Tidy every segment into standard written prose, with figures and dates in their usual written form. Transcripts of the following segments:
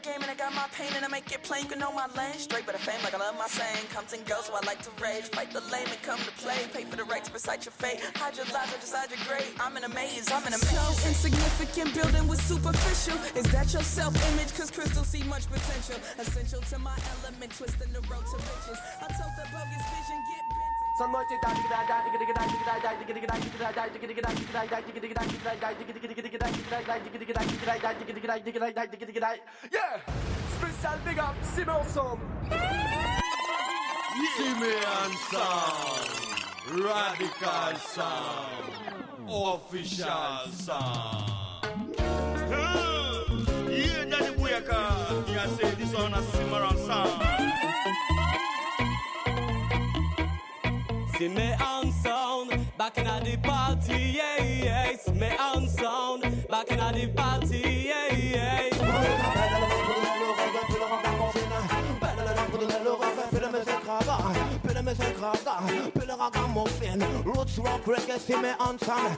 Game and I got my pain and I make it plain, can know my lane. Straight but the fame like I love my saying. Comes and goes so I like to rage. Fight the lame and come to play. Pay for the rights, recite your fate. Hide your lies, I decide your grade. I'm in a maze, I'm in a maze. So insignificant building with superficial. Is that your self-image? Cause crystals see much potential. Essential to my element, twisting the road to riches. I told the bogus vision, get bent. Yeah, spécial big up, Simeon Sound. Simeon Sound, Radical Sound, Official Sound. Yeah, Daddy Boyaka, you say this one a Simeon Sound. Simeon Sound, back in the party, yeah, yeah. Simeon Sound, back in the party, yeah, yeah. Roots rock reggae, Simeon Sound.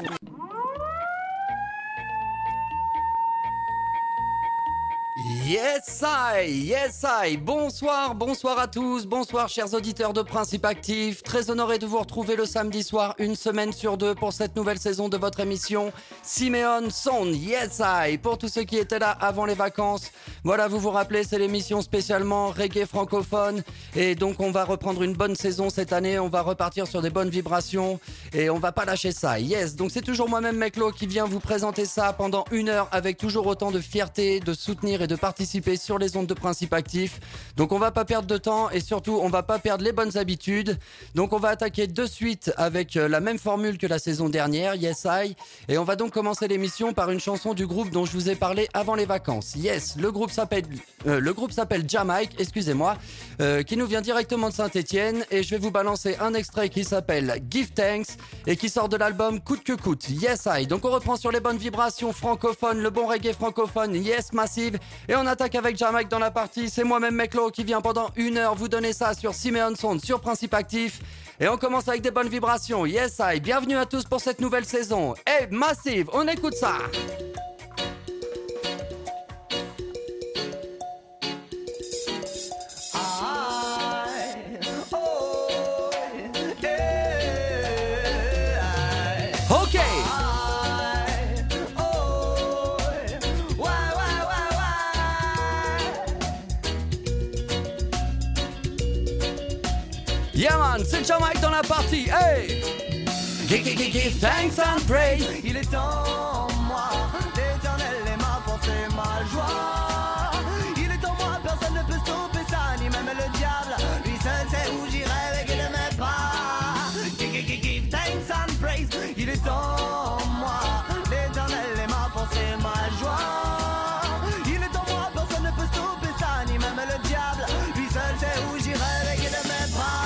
Yes I, bonsoir à tous, bonsoir chers auditeurs de Principe Actif, très honoré de vous retrouver le samedi soir, une semaine sur deux pour cette nouvelle saison de votre émission Simeon Sound, Yes I, pour tous ceux qui étaient là avant les vacances, voilà vous vous rappelez c'est l'émission spécialement reggae francophone et donc on va reprendre une bonne saison cette année, on va repartir sur des bonnes vibrations et on va pas lâcher ça, yes, donc c'est toujours moi-même Meklo qui vient vous présenter ça pendant une heure avec toujours autant de fierté, de soutenir et de participer sur les ondes de Principe Actif. Donc on va pas perdre de temps et surtout on va pas perdre les bonnes habitudes. Donc on va attaquer de suite avec la même formule que la saison dernière, Yes I. Et on va donc commencer l'émission par une chanson du groupe dont je vous ai parlé avant les vacances. Yes, le groupe s'appelle Jamaica, excusez-moi, qui nous vient directement de Saint-Étienne et je vais vous balancer un extrait qui s'appelle Give Thanks et qui sort de l'album Coûte que coûte, Yes I. Donc on reprend sur les bonnes vibrations francophones, le bon reggae francophone, Yes Massive. Et on attaque avec Jamaica dans la partie. C'est moi-même Meklo qui vient pendant une heure vous donner ça sur Simeon Sound, sur Principe Actif. Et on commence avec des bonnes vibrations. Yes I, bienvenue à tous pour cette nouvelle saison. Hey Massive, on écoute ça. Ok. Yeah man, c'est Jamaica dans la partie, hey! Give thanks and praise. Il est en moi, l'éternel est ma force et ma joie. Il est en moi, personne ne peut stopper ça, ni même le diable. Lui seul sait où j'irai avec de mes pas. Give thanks and praise. Il est en moi, l'éternel est ma force et ma joie. Il est en moi, personne ne peut stopper ça, ni même le diable. Lui seul sait où j'irai avec de mes pas.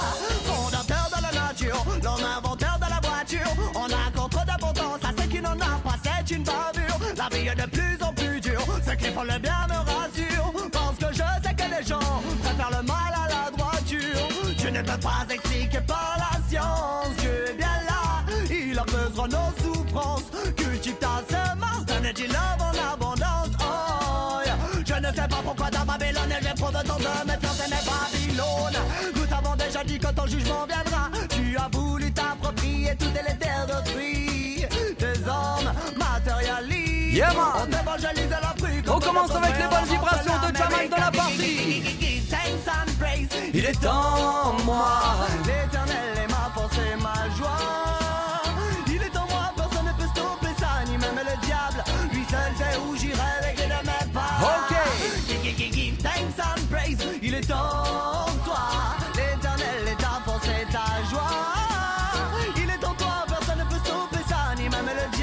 L'homme inventeur de la voiture, on accorde trop d'importance à ce qui n'en a pas, c'est une bavure. La vie est de plus en plus dure, ceux qui font le bien me rassurent, parce que je sais que les gens préfèrent le mal à la droiture. Tu ne peux pas expliquer par la science, Dieu est bien là, il apaisera nos souffrances. Cultive ta semence, donne-tu love en abondance. Oh, yeah. Je ne sais pas pourquoi dans Babylone elle vient prendre tant de méfiance, ce n'est Babylone. Nous t'avons déjà dit que ton jugement viendra. Tu as voulu t'approprier toutes les terres d'autrui. Des hommes matérialistes. Yeah man. On évangélise l'Afrique. On commence avec les bonnes vibrations de Jamaica dans la partie. Il est en moi, l'éternel est ma force et ma joie. Il est en moi, personne ne peut stopper ça, ni même le diable. Lui seul sait où j'irai avec de mes pas. Ok. Give thanks and praise. Il est en toi, l'éternel est ta force et ta joie. Il est en toi, personne ne peut stopper ça, ni même le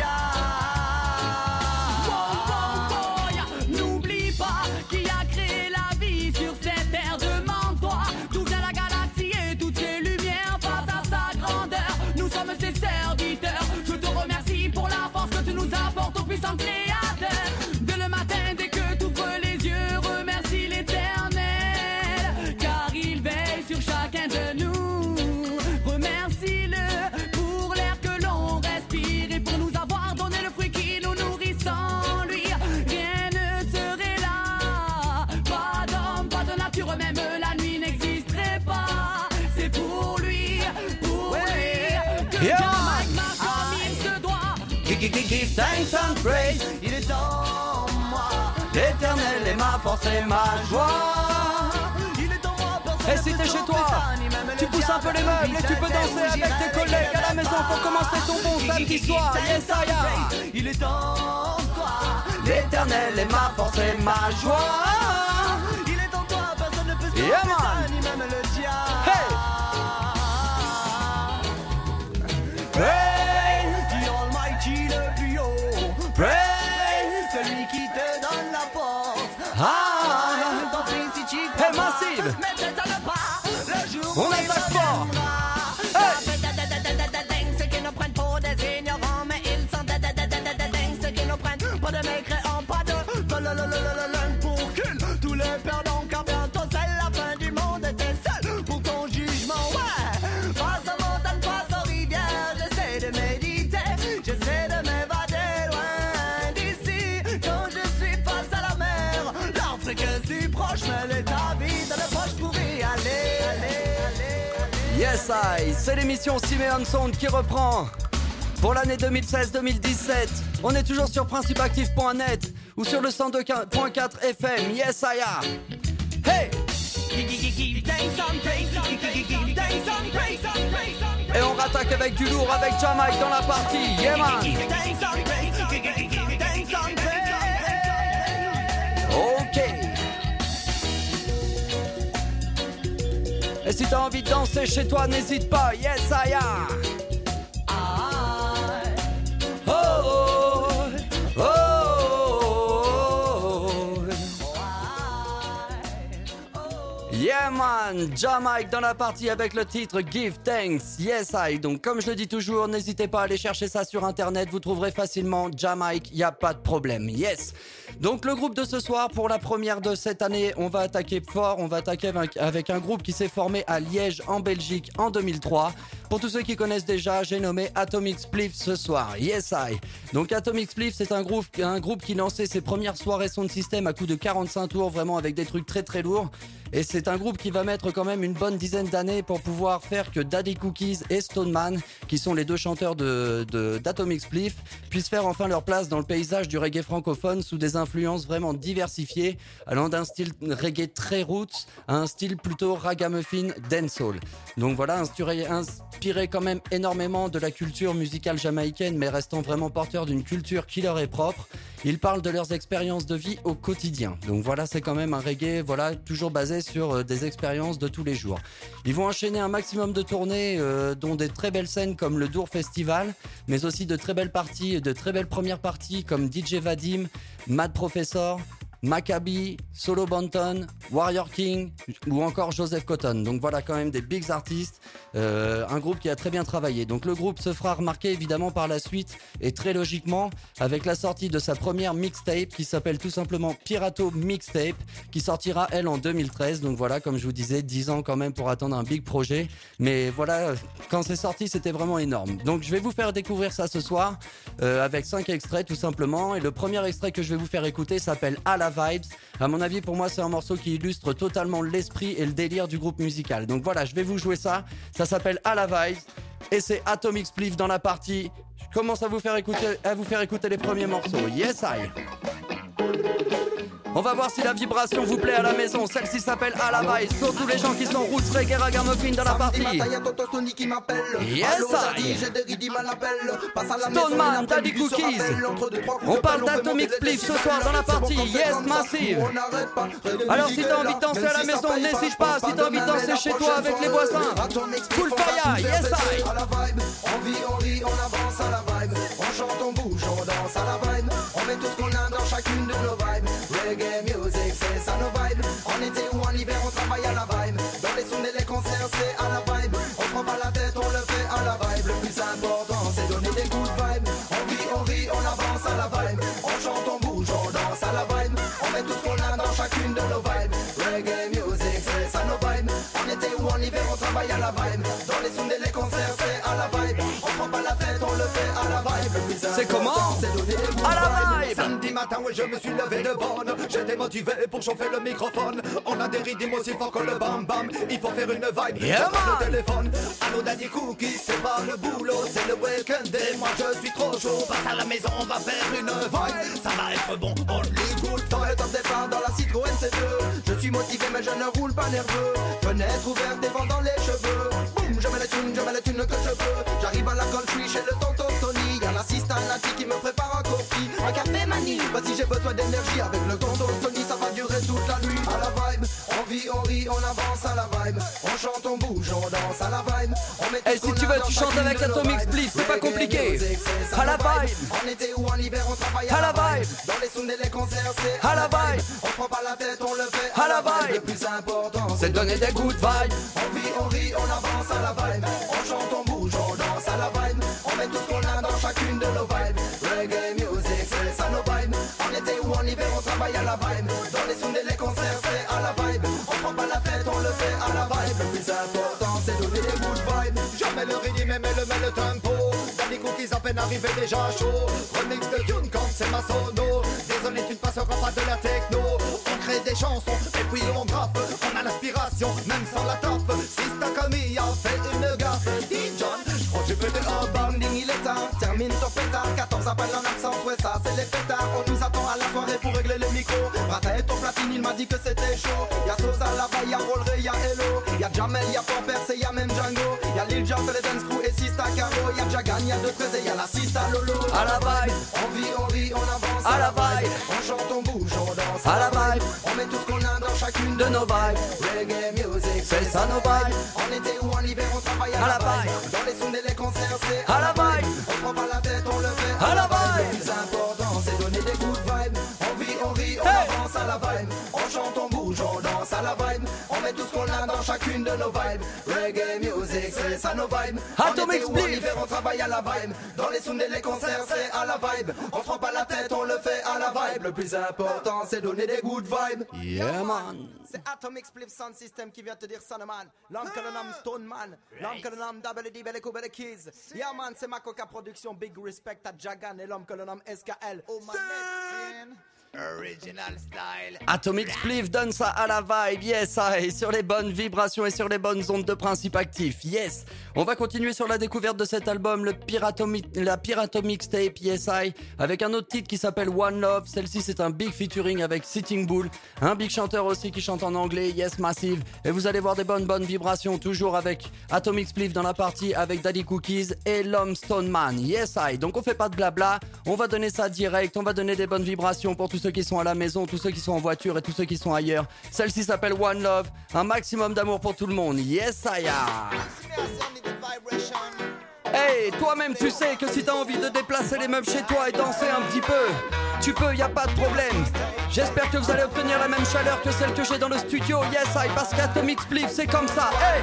diable. N'oublie pas qui a créé la vie sur cette terre. Demande-toi d'où vient la galaxie et toutes ses lumières face à sa grandeur. Nous sommes ses serviteurs. Je te remercie pour la force que tu nous apportes au puissant créateur. Dès le matin, dès que tu ouvres les yeux, remercie l'Éternel, car il veille sur chacun de nous. Remercie-le pour l'air que l'on respire et pour nous avoir donné le fruit qui nous nourrit. Sans lui, rien ne serait là. Yeah. Jamaïque marche comme il se doit. Give thanks and praise. Il est en moi. L'éternel est ma force et ma joie. Il est en moi. Personne Et ne si peut t'es chez stopper toi, ça, ni même tu le pousses un peu les diable. meubles et tu peux danser avec tes collègues à la maison pour commencer ton bon samedi soir. Yes, I am. Il est en toi. L'éternel est ma force et ma joie. Il est en toi. Personne ne peut stopper Yeah, man. ça, ni même le diable. Hey. Praise, The Almighty, le plus haut. praise, Celui qui te donne la force. ah. Tant pis si tu Hey, crois pas, Massive. mais t'es dans le pas. Le jour On où il attaque fort. reviendra. Hey. Ceux qui nous prennent pour des ignorants, mais ils sont ceux qui nous prennent pour des mécréants, pas de pour cul. Tous les perdants, car bientôt c'est la fin du monde et t'es seul pour ton jugement. Ouais, face aux montagnes, face aux rivières, j'essaie de méditer, j'essaie de m'évader loin d'ici. Quand je suis face à la mer, l'Afrique est si proche, mais l'état vide dans le poche pour y aller. Yes, I. C'est l'émission Simeon Sound qui reprend pour l'année 2016-2017. On est toujours sur principeactif.net ou sur le 102.4 FM. Yes, I am. Hey! Et on rattaque avec du lourd, avec Jamaïque dans la partie. Yeah, man. Ok. Et si t'as envie de danser chez toi, n'hésite pas. Yes, I am. Oh, oh, oh, oh. Yeah, man. Jamaïque dans la partie avec le titre Give Thanks. Yes, I. Donc, comme je le dis toujours, n'hésitez pas à aller chercher ça sur internet. Vous trouverez facilement Jamaïque. Y a pas de problème. Yes. Donc le groupe de ce soir, pour la première de cette année, on va attaquer fort, on va attaquer avec un groupe qui s'est formé à Liège en Belgique en 2003. Pour tous ceux qui connaissent déjà, j'ai nommé Atomic Spliff ce soir. Yes, I. Donc Atomic Spliff, c'est un groupe qui lançait ses premières soirées son système à coup de 45 tours, vraiment avec des trucs très très lourds. Et c'est un groupe qui va mettre quand même une bonne dizaine d'années pour pouvoir faire que Daddy Cookies et Stoneman, qui sont les deux chanteurs d'Atomic Spliff, puissent faire enfin leur place dans le paysage du reggae francophone sous des influences vraiment diversifiées, allant d'un style reggae très roots à un style plutôt ragamuffin dancehall. Donc voilà, inspiré quand même énormément de la culture musicale jamaïcaine, mais restant vraiment porteur d'une culture qui leur est propre. Ils parlent de leurs expériences de vie au quotidien. Donc voilà, c'est quand même un reggae, voilà, toujours basé sur des expériences de tous les jours. Ils vont enchaîner un maximum de tournées, dont des très belles scènes comme le Dour Festival, mais aussi de très belles parties, de très belles premières parties comme DJ Vadim, Mad Professor, Maccabi, Solo Banton, Warrior King ou encore Joseph Cotton. Donc voilà quand même des big artistes, un groupe qui a très bien travaillé. Donc le groupe se fera remarquer évidemment par la suite et très logiquement avec la sortie de sa première mixtape qui s'appelle tout simplement Pirato Mixtape, qui sortira elle en 2013. Donc voilà, comme je vous disais, 10 ans quand même pour attendre un big projet. Mais voilà, quand c'est sorti c'était vraiment énorme. Donc je vais vous faire découvrir ça ce soir avec 5 extraits tout simplement. Et le premier extrait que je vais vous faire écouter s'appelle À la Vibes. À mon avis, pour moi, c'est un morceau qui illustre totalement l'esprit et le délire du groupe musical. Donc voilà, je vais vous jouer ça. Ça s'appelle À la Vibes et c'est Atomic Spliff dans la partie. Je commence à vous faire écouter les premiers morceaux. Yes, I. On va voir si la vibration vous plaît à la maison. Celle-ci s'appelle À la Vibes. Pour tous les gens qui sont roots, reggae, ragamuffin dans la partie. Yes, I. Stoneman, Daddy Cookies. On parle d'Atomic Spliff ce soir dans la partie. Yes, Massive. Alors si t'as envie de danser à la maison, n'hésite pas. Si t'as envie de danser chez toi avec les voisins, full fire. Yes, I. À la vibe, on vit, on rit, on avance à la vibe. On chante, on bouge, on danse à la vibe. On met tout ce qu'on a dans chacune de nos vibes. Reggae music, c'est ça nos vibes. En été ou en hiver, on travaille à la vibe. Dans les sons et les concerts, c'est à la vibe. On prend pas la tête, on le fait à la vibe. Le plus important, c'est donner des good vibes. On rit, on avance à la vibe. On chante, on bouge, on danse à la vibe. On met tout ce qu'on a dans chacune de nos vibes. Reggae music, c'est ça nos vibes. En été ou en hiver, on travaille à la vibe. Dans les sons et les concerts, c'est à la vibe. On prend pas la tête, on le fait à la vibe. Le plus C'est comment? c'est donner des good À la vibes. vibe. Samedi matin, matin, oui, je me suis levé de bonne. J'étais motivé pour chauffer le microphone. On a des rythmes aussi forts que le bam bam. Il faut faire une vibe, Yeah, le téléphone. Allô Daddy Cookie, c'est pas le boulot, c'est le week-end et moi je suis trop chaud. Passe à la maison, on va faire une vibe. Ça va être bon, on les goûte. Dans le top départ dans la Citroën C2. Je suis motivé mais je ne roule pas nerveux. Fenêtre ouverte, des vents dans les cheveux. Boum, je mets les thunes que je veux. J'arrive à la country chez le tonton Tony. Y'a l'assistant Nati qui me prépare un coffee, un café mani. Vas-y j'ai besoin d'énergie avec le tonton Tony. Ça va durer toute la nuit. À la vibe, on vit, on rit, on avance à la vibe. On chante, on bouge, on danse à la vibe. Et si tu veux, tu chantes avec Atomic Split, c'est pas compliqué. À la vibe. En été ou en hiver, on travaille à la vibe. Dans les sounds et les concerts, c'est à la vibe. On prend pas la tête, on le fait à la vibe. Le plus important, c'est de donner des good vibes. On vit, on rit, on avance à la vibe. On chante, on bouge, on danse à la vibe. On met tout ce qu'on a dans chacune de nos vibes. Reggae music, c'est ça nos vibes. En été ou en hiver, on travaille à la vibe. Dans les sounds et les concerts, c'est à la vibe. On prend pas la tête, on le fait à la vibe. Le plus important, c'est donner des good vibes. Jamais le rythme, mais le tempo. Daddy Cookies à peine arrivé déjà chaud. Remix de tune quand c'est ma sono. Désolé, tu ne passeras pas de la techno. On crée des chansons et puis on graffe. On a l'inspiration, même sans la taffe. Sista Camille a fait une gaffe. Dis John, je crois que j'ai pété un banding, il est temps. Termine ton pétard. 14 appels en absence, ouais ça c'est les pétards. On nous attend à la soirée pour régler les micros. Brata et ton platine, il m'a dit que c'était chaud. Y'a Sosa là-bas, y'a Rolleray, y'a Hello. Y'a Jamel, y'a Pampers et y'a même Django. Y'a Lil Jon, les Dance Crew et Sista Caro. Y'a Jagan, y'a 2-13 et y'a la Sista Lolo. À la vibe. On vit, on rit, on avance à la vibe. On chante, on bouge, on danse à la vibe. On met tout ce qu'on a dans chacune de nos vibes. Reggae music, c'est ça nos vibes. En été ou en hiver, on travaille à la vibe. Dans les sons et les concerts, c'est à la vibe. On prend pas la tête, on le fait à la vibe. Le plus important, c'est donner des good vibes. On vit, on rit, on avance à la vibe. On chante, on bouge, on danse à la vibe. On met tout ce qu'on a dans chacune de nos vibes. Reggae music, c'est ça nos vibes. Atomic Split. En hiver, on travaille à la vibe. Dans les sons et les concerts, c'est à la vibe. On prend pas la tête, on le fait à la vibe. Le plus important, c'est donner des good vibes. Yeah man. C'est Atomic Split Sound System qui vient te dire ça, man. L'homme que le nomme Stone Man. L'homme que le nomme Double D, Belle Coupe, Belle Keys. Yeah man, c'est ma Coca Production. Big respect à Jagan et l'homme que le nomme SKL. Oh man, Original style. Atomic Spliff donne ça à la vibe, yes, et sur les bonnes vibrations et sur les bonnes ondes de principe actif, yes. On va continuer sur la découverte de cet album, la Piratomic Tape, yes, avec un autre titre qui s'appelle One Love. Celle-ci c'est un big featuring avec Sitting Bull, un big chanteur aussi qui chante en anglais, yes, Massive. Et vous allez voir des bonnes vibrations, toujours avec Atomic Spliff dans la partie avec Daddy Cookies et l'homme Stone Man, yes, donc on fait pas de blabla, on va donner ça direct, on va donner des bonnes vibrations pour tous ceux qui sont à la maison, tous ceux qui sont en voiture et tous ceux qui sont ailleurs. Celle-ci s'appelle One Love, un maximum d'amour pour tout le monde. Yes, I am. Hey, toi-même tu sais que si t'as envie de déplacer les meubles chez toi et danser un petit peu, tu peux, y a pas de problème. J'espère que vous allez obtenir la même chaleur que celle que j'ai dans le studio. Yes, I, parce qu'Atomic Spliff c'est comme ça. Hey,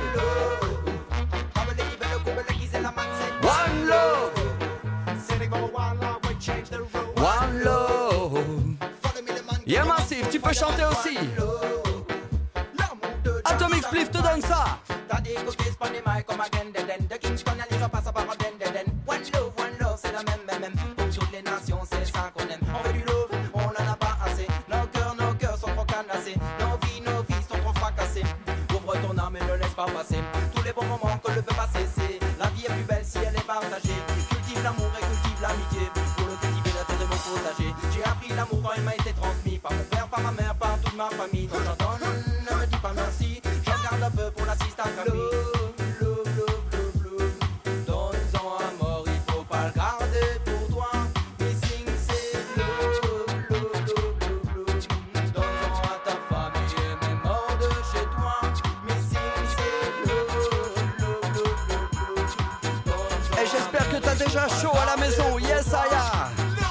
One Love, One Love. Yeah, Massive, tu peux chanter aussi. Atomic Spliff te donne ça. One love, c'est la même. Pour toutes les nations, c'est ça qu'on aime. On veut du love, on en a pas assez. Nos cœurs sont trop canassés. Nos vies sont trop fracassées. Ouvre ton âme et ne laisse pas passer tous les bons moments que le peut pas cesser. La vie est plus belle si elle est partagée. Cultive l'amour et cultive l'amitié. Pour le cultiver, la terre de mon potager. J'ai appris l'amour quand il m'a été transmis par mon père, par ma mère, par toute ma famille. Quand j'entends, ne me dis pas merci. J'en garde un peu pour la sista Camille. Déjà chaud à la maison, yes I am.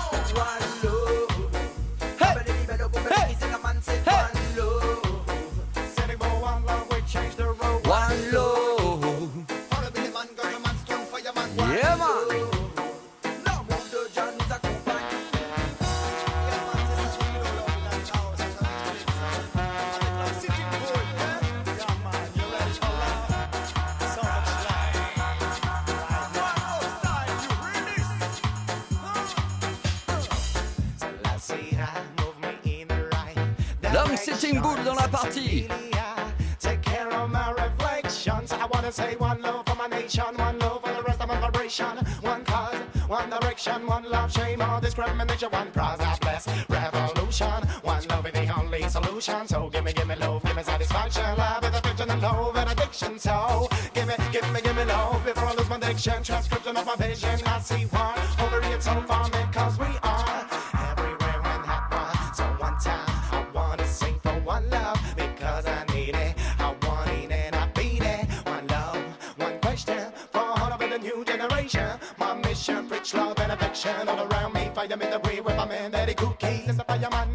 One love. Yeah man. L'homme Sitting Bull dans la partie. Take care of my reflections. I wanna say one love for my nation, one love for the rest of my vibration. One cause, one direction, one love, shame or discrimination, one process, bless revolution. One love is the only solution. So give me love, give me satisfaction. Love is addiction and love and addiction. So give me love before I lose my addiction. Transcription of my vision. I see one over it so far, man, cause we are everywhere and have one. So one time I wanna sing for one love because I need it. I want it and I beat it. One love, one question for all of the new generation. My mission, preach love and affection all around me. Fight them in the way with my man, Daddy Cookies. It's a fireman,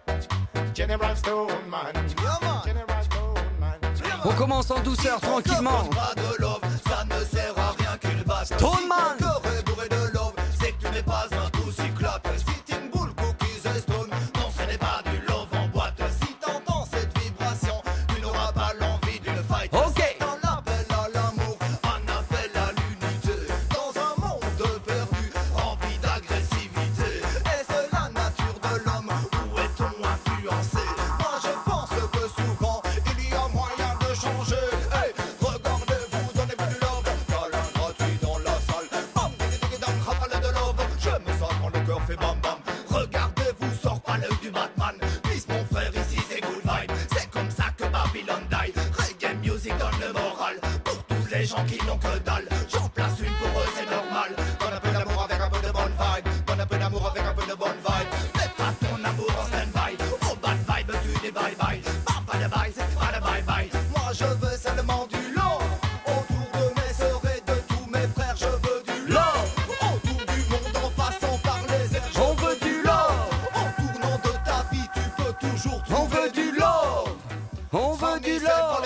General Stoneman. General Stoneman. On commence en douceur, tranquillement. Pas de love, ça ne sert à rien qu'une base. Stoneman. Si ton cœur est bourré de love, c'est que tu n'es pas un doux cyclope. Sitting Bull, Cookies et Stone, non ce n'est pas du love en boîte. Si t'entends cette vibration, tu n'auras pas l'envie d'une fight. Ok. C'est un appel à l'amour, un appel à l'unité. Dans un monde perdu, rempli d'agressivité. Est-ce la nature de l'homme ou est-on influencé? Moi je pense que souvent il y a moyen de changer. Hey, regardez-vous, donnez-vous du love. Câlin gratuit dans la salle. Bam, ding, rafale de love. Je me sens quand le cœur fait bam bam. Regardez-vous, sort pas l'œil du Batman. Peace mon frère, ici c'est good vibe. C'est comme ça que Babylon die. Reggae music donne le moral pour tous les gens qui n'ont que dalle. J'en place une pour eux, c'est normal. Donne un peu d'amour avec un peu de bonne vibe. Donne un peu d'amour avec un peu de bonne vibe. Mets pas ton amour en stand-by. Oh bad vibe, tu dis bye bye. Pas de bye, c'est pas de bye bye. Moi je veux seulement du love. Autour de mes sœurs et de tous mes frères, je veux du love. Autour du monde en passant par les airs, On veut du love. en tournant de ta vie, tu peux toujours On trouver veut du love. On veut du love.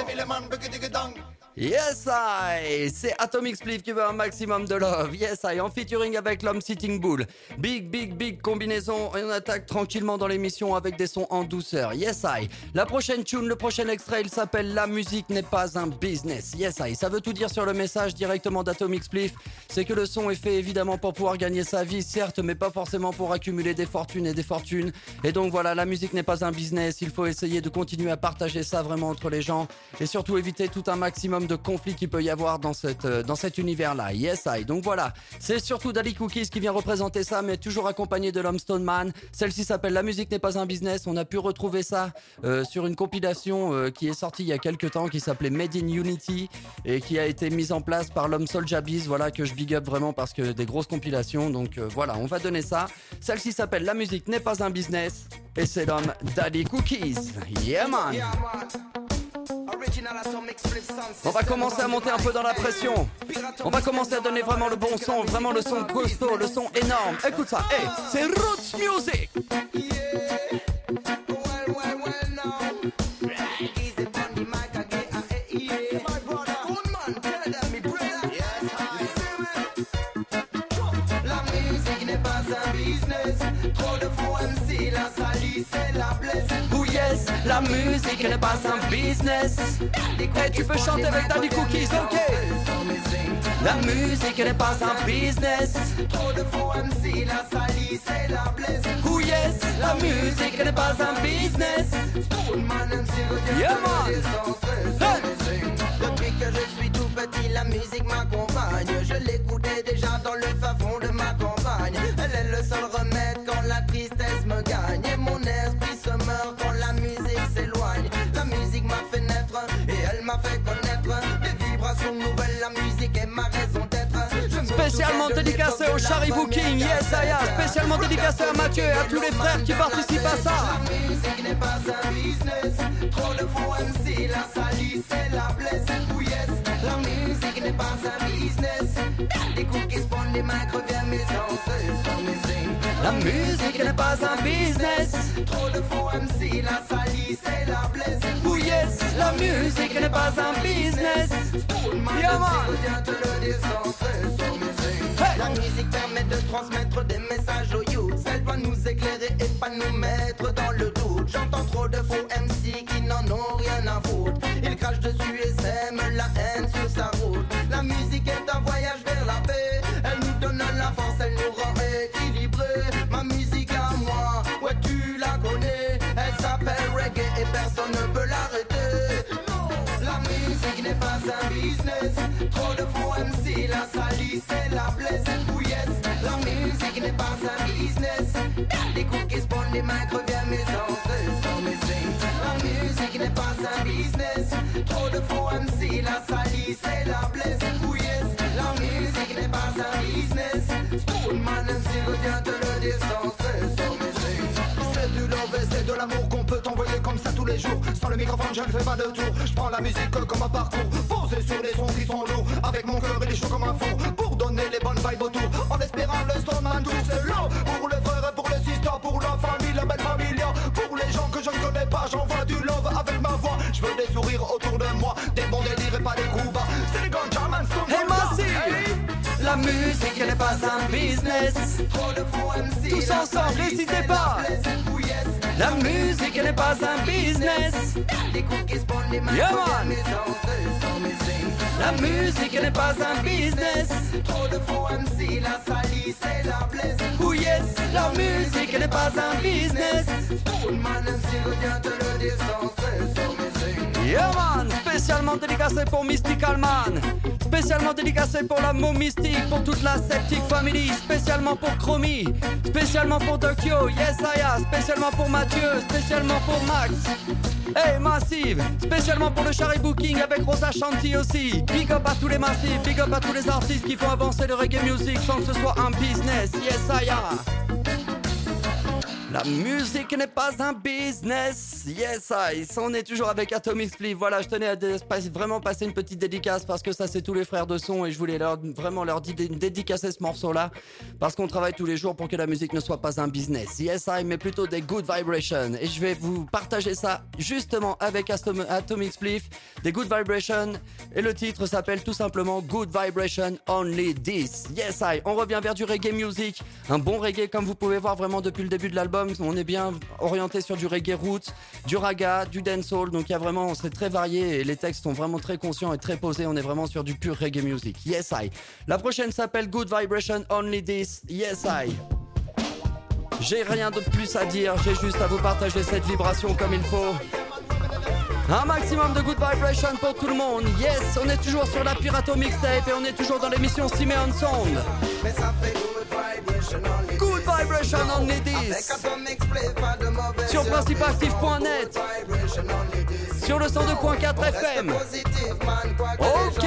Yes I, c'est Atomic Spliff qui veut un maximum de love. Yes I, en featuring avec l'homme Sitting Bull. Big combinaison et on attaque tranquillement dans l'émission avec des sons en douceur. Yes I, la prochaine tune, le prochain extrait, il s'appelle La musique n'est pas un business. Yes I, ça veut tout dire sur le message directement d'Atomic Spliff. C'est que le son est fait évidemment pour pouvoir gagner sa vie, certes, mais pas forcément pour accumuler des fortunes et des fortunes. Et donc voilà, la musique n'est pas un business. Il faut essayer de continuer à partager ça vraiment entre les gens et surtout éviter tout un maximum de conflits qu'il peut y avoir dans cet univers-là. Yes I. Donc voilà, c'est surtout Daddy Cookies qui vient représenter ça, mais toujours accompagné de l'homme Stoneman. Celle-ci s'appelle La musique n'est pas un business. On a pu retrouver ça sur une compilation qui est sortie il y a quelques temps, qui s'appelait Made in Unity et qui a été mise en place par l'homme Soulja Biz. Voilà, que je big up vraiment parce que des grosses compilations. Donc voilà, on va donner ça. Celle-ci s'appelle La musique n'est pas un business et c'est l'homme Daddy Cookies. Yeah man. On va commencer à monter un peu dans la pression. On va commencer à donner vraiment le bon son, vraiment le son costaud, le son énorme. Écoute ça, hey, c'est Roots Music. La musique n'est pas un business. Trop de faux MC, la salisse et la blesse. Oh yes, la musique n'est pas un business. Et tu peux chanter avec Daddy Cookies, ok. La musique n'est pas un business. Trop de faux MC, la salisse et la blesse. Oh yes, la musique n'est pas un business. Stoneman MC revient Yeah, de man. me décentrer. Depuis que je suis tout petit, la musique m'accompagne. Je l'écoutais déjà dans le fin fond de ma campagne. Elle est le seul remède quand la tristesse me gagne. Et mon esprit se meurt quand la musique s'éloigne. La musique m'a fait naître et elle m'a fait connaître des vibrations nouvelles. La musique est ma raison d'être. Spécialement dédicacé au Charibou King, yes I am. Spécialement dédicacé à Mathieu et à tous les frères qui participent à ça. La musique n'est pas un business. Trop de faux MC, la salisse et la blesse. Oh yes, la musique n'est pas un business. Les cookies prennent les mics, reviens mes entrées sur mes signes. La musique n'est pas un business. Trop de faux MC, la salisse et la blesse. Oh yes, la musique n'est pas un business. Yeah man. Reviens te le décentrer sur mes signes. La musique permet de transmettre des messages aux youths. Elle doit nous éclairer et pas nous mettre dans le doute. J'entends trop de faux MC qui n'en ont rien à foutre. Ils crachent dessus et sèment la haine sur sa route. La musique est un voyage vers la paix. Elle nous donne la force, elle nous rend équilibrés. Ma musique à moi, ouais tu la connais. Elle s'appelle reggae ne peut l'arrêter. La musique n'est pas un business. Trop de faux MC, la salisse et la blesse. Oh yes, la musique n'est pas un business. Des cookies spawn, des mains reviennent mes entrées sur mes signes. La musique n'est pas un business. Trop de faux MC, la salisse et la blesse. Oh yes, la musique n'est pas un business. Spoonman MC revient te le dire sans stress sur mes signes. C'est du love et c'est de l'amour qu'on peut t'envoyer comme ça tous les jours. Sans le microphone je ne fais pas de tour. Je prends la musique comme un parcours, posé sur des sons qui sont lourds. Avec mon cœur il est chaud comme un four, pour donner les bonnes vibes autour. En espérant le stoneman tout c'est lourd. Pour le frère et pour le sister, pour la famille, la belle famille. Pour les gens que je ne connais pas, j'envoie du love avec ma voix. Je veux des sourires autour de moi, des bons délires et pas des coups bas. C'est les gants, man, Hey Massive, la musique n'est pas un business. Tous ensemble, n'hésitez pas. La musique n'est pas un business. Yeah man. La musique n'est pas un business. Trop de faux MC, la salisse et la blesse. Oh yes, la musique n'est pas un business. Spoonman MC revient te le dire sans stress sur mes signes. Yeah man, spécialement dédicacé pour Mystical Man, spécialement dédicacé pour la Mo Mystique, pour toute la Celtic Family, spécialement pour Chromie, spécialement pour Dokyo, Yes Aya, spécialement pour Mathieu, spécialement pour Max. Hey Massive, spécialement pour le Charry Booking avec Rosa Shanti aussi. Big up à tous les Massifs, big up à tous les artistes qui font avancer le reggae music sans que ce soit un business. Yes Aya. La musique n'est pas un business. Yes, on est toujours avec Atomic Split. Voilà, je tenais à vraiment passer une petite dédicace parce que ça, c'est tous les frères de son et je voulais vraiment leur dédicacer ce morceau-là parce qu'on travaille tous les jours pour que la musique ne soit pas un business. Yes, mais plutôt des good vibrations. Et je vais vous partager ça justement avec Atomic Split, des good vibrations. Et le titre s'appelle tout simplement Good Vibration Only This. Yes, on revient vers du reggae music. Un bon reggae comme vous pouvez voir vraiment depuis le début de l'album. On est bien orienté sur du reggae roots, du raga, du dancehall, donc il y a vraiment, c'est très varié et les textes sont vraiment très conscients et très posés. On est vraiment sur du pur reggae music. Yes I. La prochaine s'appelle Good Vibration Only This. Yes I. J'ai rien de plus à dire, j'ai juste à vous partager cette vibration comme il faut. Un maximum de good vibration pour tout le monde. Yes, on est toujours sur la Pirato Mixtape et on est toujours dans l'émission Simeon Sound. Good vibration only this. Sur principeactif.net. Sur le 102.4 FM. Ok.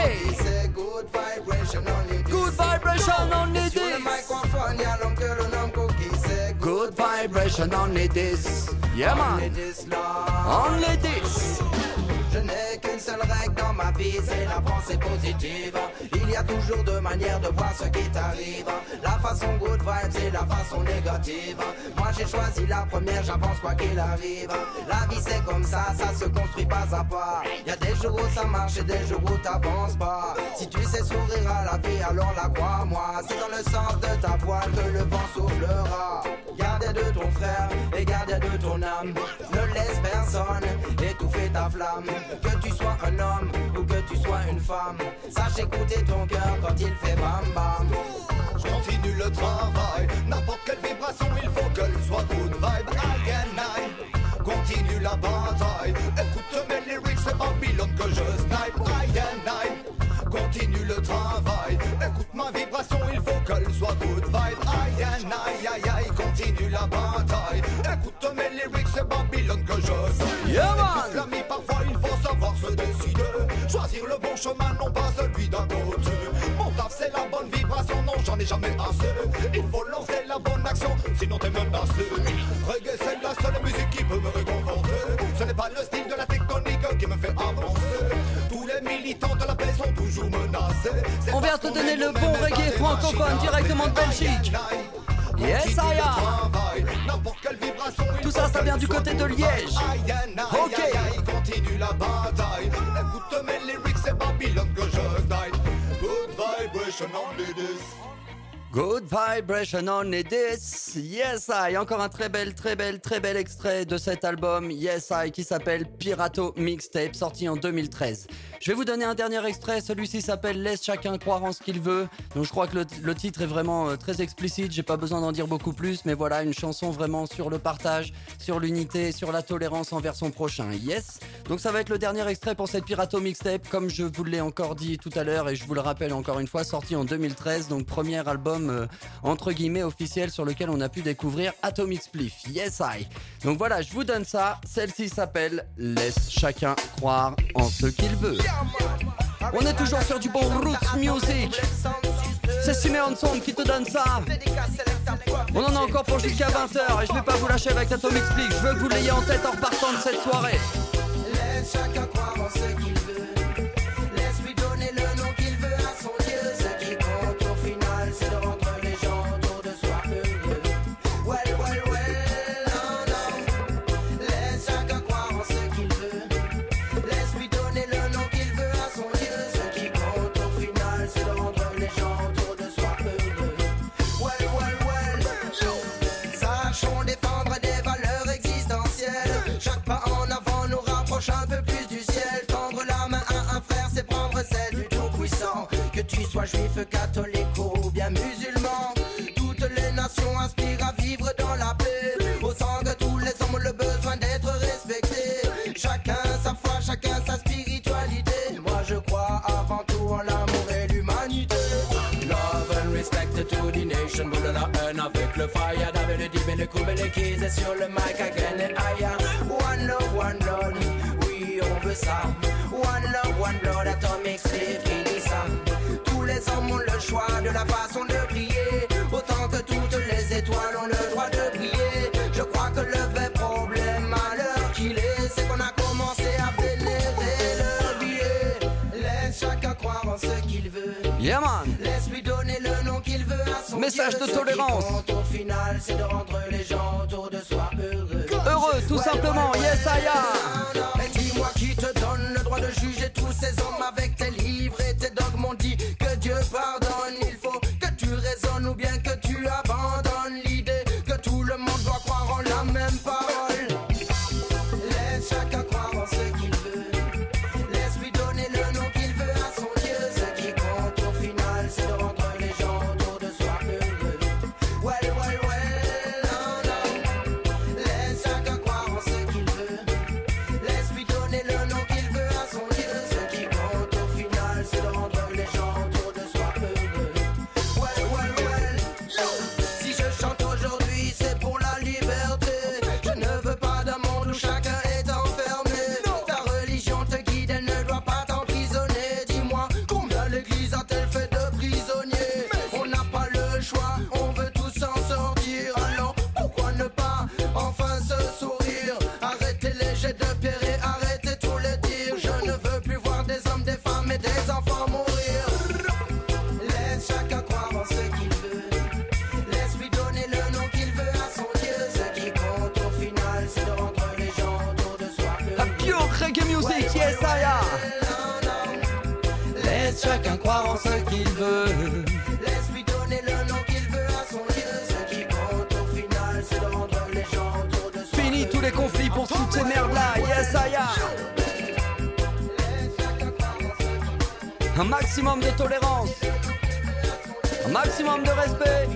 Good vibration only this. Good vibration only this. Yeah man. Only this. Je n'ai qu'une seule règle dans ma vie, c'est la pensée positive. Il y a toujours deux manières de voir ce qui t'arrive. La façon good vibe, c'est la façon négative. Moi j'ai choisi la première, j'avance quoi qu'il arrive. La vie c'est comme ça se construit pas à pas. Y a des jours où ça marche et des jours où t'avances pas. Si tu sais sourire à la vie, alors la crois-moi. C'est dans le sens de ta voile que le vent soufflera. Gardez de ton frère et gardez de ton âme. Ne laisse personne étouffer ta flamme. Que tu sois un homme ou que tu sois une femme, sache écouter ton cœur quand il fait bam bam. Je continue le travail, n'importe quelle vibration il faut qu'elle soit good vibe. I and I continue la bataille. Écoute mes lyrics, c'est Babylone que je snipe. I and I continue le travail. Écoute ma vibration, il faut qu'elle soit good vibe. I and I continue la bataille. Écoute mes lyrics, c'est Babylone que je snipe. Yeah man. Écoute l'ami, parfois il faut savoir se décider. Choisir le bon chemin, non pas celui d'un côté. Mon taf c'est la bonne vibration, non j'en ai jamais assez. Il faut lancer la bonne action, sinon t'es menacé. Reggae c'est la seule musique qui peut me réconforter. Ce n'est pas le style de la tectonique qui me fait avancer. Tous les militants de la paix sont toujours menacés. On vient te donner le bon reggae francophone directement de Belgique. Yes, I am. Tout ça, ça vient du côté de Liège. Ok. Continue la bataille. Écoute mes lyrics, c'est Babylone que je die. Good vibration only this. Good vibration on this, Yes I. Encore un très bel extrait de cet album Yes I qui s'appelle Pirato Mixtape, sorti en 2013. Je vais vous donner un dernier extrait, celui-ci s'appelle Laisse chacun croire en ce qu'il veut. Donc je crois que le titre est vraiment très explicite, j'ai pas besoin d'en dire beaucoup plus, mais voilà, une chanson vraiment sur le partage, sur l'unité, sur la tolérance envers son prochain. Yes. Donc ça va être le dernier extrait pour cette Pirato Mixtape, comme je vous l'ai encore dit tout à l'heure et je vous le rappelle encore une fois, sorti en 2013, donc premier album entre guillemets officiel sur lequel on a pu découvrir Atomic Spliff, Yes I. Donc voilà, je vous donne ça, celle-ci s'appelle Laisse chacun croire en ce qu'il veut. On est toujours sur du bon Roots Music. C'est Simeon Song qui te donne ça. On en a encore pour jusqu'à 20h et je vais pas vous lâcher avec Atomic Spliff. Je veux que vous l'ayez en tête en repartant de cette soirée. Laisse chacun croire en ce qu'il veut. Laisse lui donner le nom qu'il veut à son Dieu. Ce qui compte au final, c'est de rendre les gens autour de soi heureux. Well, non, non. Laisse chacun croire en ce qu'il veut. Laisse lui donner le nom qu'il veut à son Dieu. Ce qui compte au final, c'est de rendre les gens autour de soi heureux. Well. Sachons défendre des valeurs existentielles. Chaque pas en avant nous rapproche un peu plus du ciel. Tendre la main à un frère, c'est prendre celle du Tout-Puissant. Que tu sois juif, catholique ou bien musulman, toutes les nations aspirent à vivre dans la paix. Au sang de tous les hommes ont le besoin d'être respectés. Chacun sa foi, chacun sa spiritualité. Moi je crois avant tout en l'amour et l'humanité. Love and respect to the nation. Boule la haine avec le fire. David le Dib et le Koum et les Keys. Et sur le mic again et aya. One love, one blood. Oui, on veut ça. One love, one blood. Atomic Spliff qui dit ça. Tous les hommes ont le choix de la façon de briller. Autant que toutes les étoiles ont le droit de briller. Je crois que le vrai problème à l'heure qu'il est, c'est qu'on a commencé à vénérer le billet. Laisse chacun croire en ce qu'il veut. Yeah man. Laisse lui donner le nom qu'il veut à son Message Dieu. de tolérance. Ce qui compte au final, c'est de rendre les gens autour de soi heureux. Heureux, tout simplement, Yes I am. Mais dis-moi qui te donne le droit de juger tous ces hommes avec tes livres et tes dogmes. On dit que Dieu pardonne. Il faut que tu raisonnes ou bien que tu abandonnes l'idée que tout le monde doit croire en la même parole. Laisse chacun croire en ce qu'il veut. Laisse lui donner le nom qu'il veut à son Dieu. Ce qui compte au final, c'est de rendre les gens autour de soi heureux. Well, non. Laisse chacun croire en ce qu'il veut. Laisse lui donner le nom qu'il veut à son Dieu. Ce qui compte au final, c'est de rendre les gens autour de soi heureux. Well. Si je chante aujourd'hui, c'est pour la liberté. Je ne veux pas d'un monde où chacun est enfermé. Ta religion te guide, elle ne doit pas t'emprisonner. Dis-moi, combien l'église a-t-elle fait de prisonniers? On n'a pas le choix, on veut tous s'en sortir. Alors pourquoi ne pas enfin se sourire? Arrêtez les jets de pierre et arrêtez tous les tirs. Je ne veux plus voir des hommes, des femmes et des enfants mourir. Laisse chacun croire en ce qu'il veut. Laisse lui donner le nom qu'il veut à son Dieu. Ce qui compte au final, c'est de rendre les gens autour de soi heureux. La pure reggae music, Yes I am. Laisse chacun croire en ce qu'il veut. Laisse lui donner le nom qu'il veut à son Dieu. Ce qui compte au final, c'est de rendre les gens autour de soi Fini tous les conflits pour toutes ces merdes là, Yes I am. Un maximum de tolérance, un maximum de respect.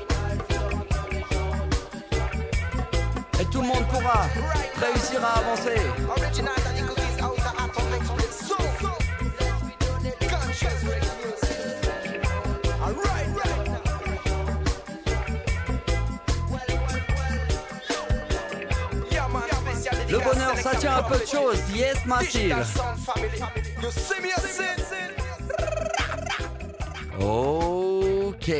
Et tout le monde pourra réussir à avancer. Original Danny Cookies out of Atomic Spliff. So, conscious reggae music. Alright. Yeah, man, Le bonheur, ça tient un peu de choses. Yes, Massive. You see me, I see. Ok.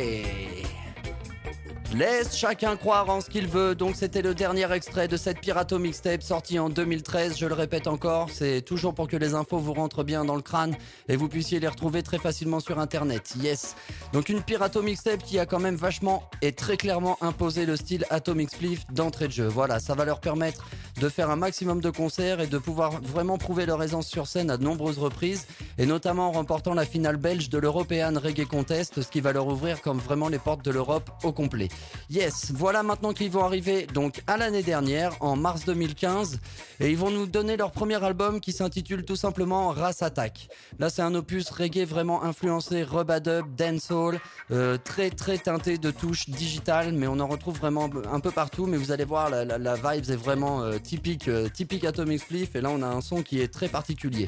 Laisse chacun croire en ce qu'il veut. Donc c'était le dernier extrait de cette Pirato Mixtape sortie en 2013. Je le répète encore, c'est toujours pour que les infos vous rentrent bien dans le crâne et vous puissiez les retrouver très facilement sur internet. Yes. Donc une Pirato Mixtape qui a quand même vachement et très clairement imposé le style Atomic Spliff d'entrée de jeu. Voilà, ça va leur permettre de faire un maximum de concerts et de pouvoir vraiment prouver leur aisance sur scène à de nombreuses reprises, et notamment en remportant la finale belge de l'European Reggae Contest, ce qui va leur ouvrir comme vraiment les portes de l'Europe au complet. Yes, voilà maintenant qu'ils vont arriver donc à l'année dernière, en mars 2015, et ils vont nous donner leur premier album qui s'intitule tout simplement Race Attack. Là c'est un opus reggae vraiment influencé rub-a-dub, dancehall, très très teinté de touches digitales, mais on en retrouve vraiment un peu partout, mais vous allez voir la vibe est vraiment typique Atomic Spliff, et là on a un son qui est très particulier.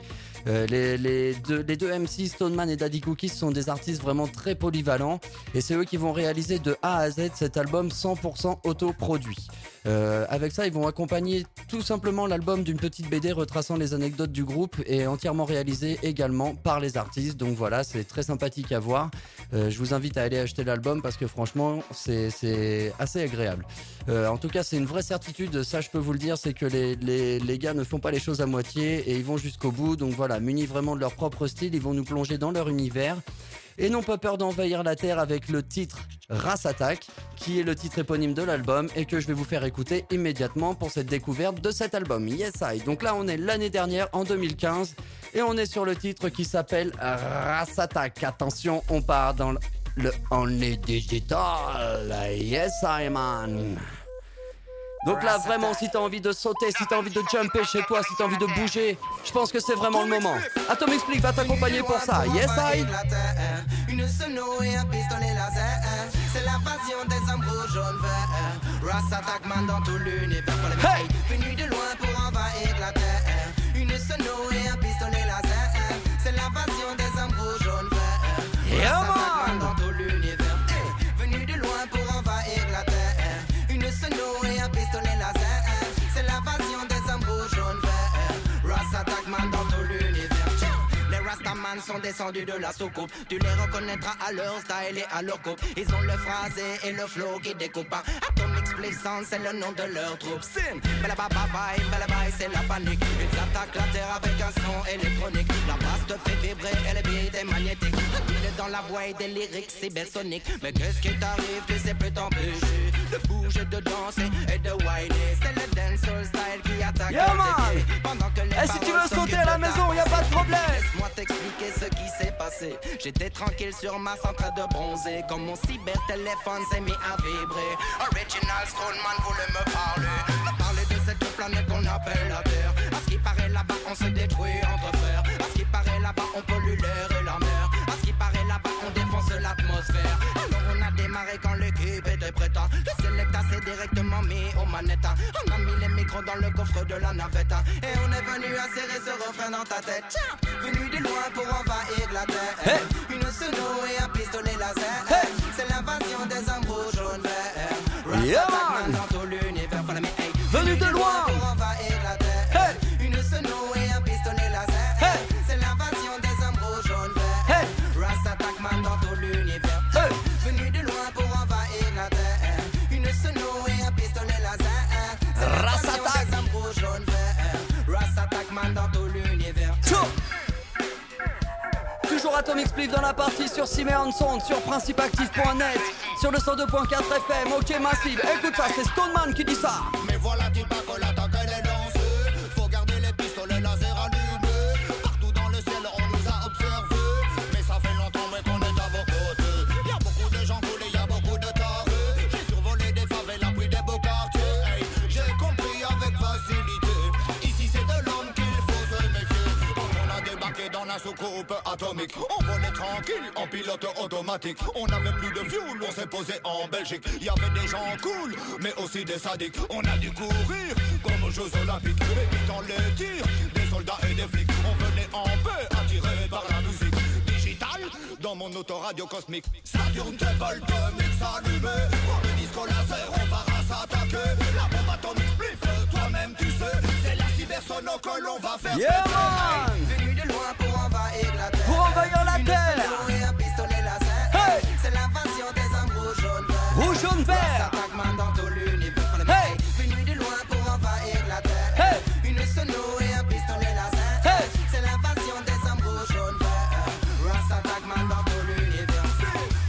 Les deux MC, Stoneman et Daddy Cookies, sont des artistes vraiment très polyvalents, et c'est eux qui vont réaliser de A à Z cet album 100% autoproduit. Avec ça, ils vont accompagner tout simplement l'album d'une petite BD retraçant les anecdotes du groupe, et entièrement réalisée également par les artistes. Donc voilà, c'est très sympathique à voir. Je vous invite à aller acheter l'album parce que franchement, c'est assez agréable. En tout cas, c'est une vraie certitude, ça je peux vous le dire, c'est que les gars ne font pas les choses à moitié et ils vont jusqu'au bout. Donc voilà, munis vraiment de leur propre style, ils vont nous plonger dans leur univers. Et n'ont pas peur d'envahir la terre avec le titre Race Attack, qui est le titre éponyme de l'album et que je vais vous faire écouter immédiatement pour cette découverte de cet album. Yes I. Donc là on est l'année dernière, en 2015, et on est sur le titre qui s'appelle Race Attack. Attention, on part dans le Only Digital. Yes I man. Donc là vraiment, si t'as envie de sauter, si t'as envie de jumper chez toi, si t'as envie de bouger, je pense que c'est vraiment le moment. Atomic Spliff va t'accompagner pour ça. Yes I. Une sono et un pistolet laser, c'est l'invasion des hommes rouges, jaunes, verts. Race Attack man dans tout l'univers. Hey! Venu de loin pour envahir la terre. Une sono et un pistolet laser, c'est l'invasion des hommes rouges, jaunes, verts. Race Attack man dans tout l'univers. Venu de loin pour envahir la terre. Une sono et un pistolet laser, c'est l'invasion des hommes rouges, jaunes, verts. Race Attack man dans tout l'univers. Les Rastaman sont descendus de la soucoupe. Tu les reconnaîtras à leur style et à leur coupe. Ils ont le phrasé et le flow qui découpe. Atomic Spliff Sound, c'est le nom de leur troupe. Sin, balabababaï, c'est la panique. Ils attaquent la terre avec un son électronique. La basse te fait vibrer et les beats est magnétique. Il est dans la voix et des lyrics cybersoniques. Mais qu'est-ce qui t'arrive, tu sais plus t'empêcher de bouger, de danser et de whiner. C'est le dancehall style qui attaque tes pieds. Pendant que les si tu veux sauter à la maison, y'a pas de problème. Laisse-moi t'expliquer ce qui s'est passé. J'étais tranquille sur Mars en train de bronzer. Quand mon cybertéléphone s'est mis à vibrer. Original Stoneman voulait me parler de cette planète qu'on appelle la Terre. À ce qui paraît là-bas on se détruit entre frères. À ce qui paraît là-bas on pollue l'air et la mer. À ce qui paraît là-bas on défonce l'atmosphère. Alors on a démarré quand l'équipe était prête. Le Selecta s'est directement mis aux manettes. On a mis les micros dans le coffre de la navette. Et on est venu insérer ce refrain dans ta tête. Tiens, venu de loin pour envahir la terre. Hey. Une sono et un pistolet laser. Hey. C'est l'invasion des hommes rouges, jaunes, verts. Yeah, dans tout l'univers. Hey. Venu de loin pour envahir la terre. Hey. Une sono et un pistolet laser. Hey. C'est l'invasion des hommes rouges, jaunes, verts. Hey. Race Attack man dans tout l'univers. Hey. Venu de loin pour envahir la terre. Une sono et un pistolet laser. C'est l'invasion des hommes rouges, jaunes, verts. Race Attack man dans tout l'univers. Toujours Atomic Spliff dans la partie sur Simeon Sound, sur principeactif.net, sur le 102.4 FM, ok Massive. Écoute ça, c'est Stoneman qui dit ça. Mais voilà, dis pas que l'attaque elle est lancée. Faut garder les pistolets laser allumés. Partout dans le ciel on nous a observés. Mais ça fait longtemps mais qu'on est à vos côtés. Y'a beaucoup de gens coulés, y'a beaucoup de tarés. J'ai survolé des favelas puis des beaux quartiers. Hey, j'ai compris avec facilité. Ici c'est de l'homme qu'il faut se méfier. On a débarqué dans la soucoupe atomique. On volait tranquille en pilote automatique. On n'avait plus de fuel, on s'est posé en Belgique. Il y avait des gens cool, mais aussi des sadiques. On a dû courir comme aux Jeux Olympiques, évitant les tirs des soldats et des flics. On venait en paix, attirés par la musique digitale dans mon autoradio cosmique. Saturne, Table, mix allumé. Pour le disco laser, on va s'attaquer. La bombe atomique spliff, toi-même tu sais. C'est la cybersono que l'on va faire. Yeah man. Venu de loin pour envahir la terre. Pour envahir la terre. Et un pistolet laser. Hey. C'est l'invasion des hommes rouges, jaunes, verts. Rouge, jaune, vert. Attaque man dans tout l'univers. Hey. Venu de loin pour envahir la terre. Hey. Une sono et un pistolet laser. Hey. C'est l'invasion des hommes rouges, jaunes, verts. Race Attack man dans tout l'univers.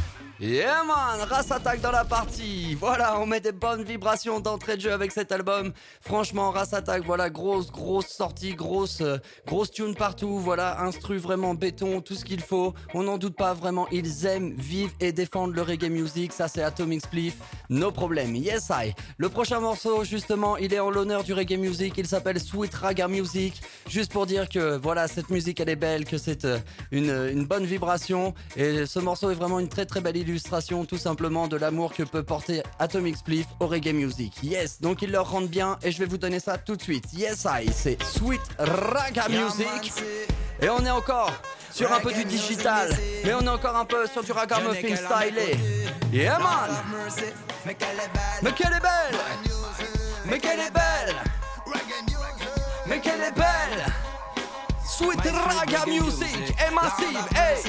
Yeah man, Race Attack dans la partie. Voilà, on met des bonnes vibrations d'entrée de jeu avec cet album. Franchement, Race Attack, voilà, grosse sortie, grosse tune partout. Voilà, instru vraiment béton, tout ce qu'il faut. On n'en doute pas vraiment, ils aiment, vivent et défendent le reggae music. Ça c'est Atomic Spliff, no problème. Yes I. Le prochain morceau, justement, il est en l'honneur du reggae music. Il s'appelle Sweet Raga Music. Juste pour dire que voilà, cette musique elle est belle, que c'est une bonne vibration. Et ce morceau est vraiment une très belle illustration tout simplement de l'amour que peut porter Atomic Spliff au reggae music. Yes, donc ils leur rendent bien et je vais vous donner ça tout de suite. Yes I, c'est Sweet Raga Music. Et on est encore sur un peu du digital, mais on est encore un peu sur du ragamuffin stylé. Yeah man. Mais qu'elle est belle. Mais qu'elle est belle. Mais qu'elle est belle. Sweet Raga Music est massive. Hey.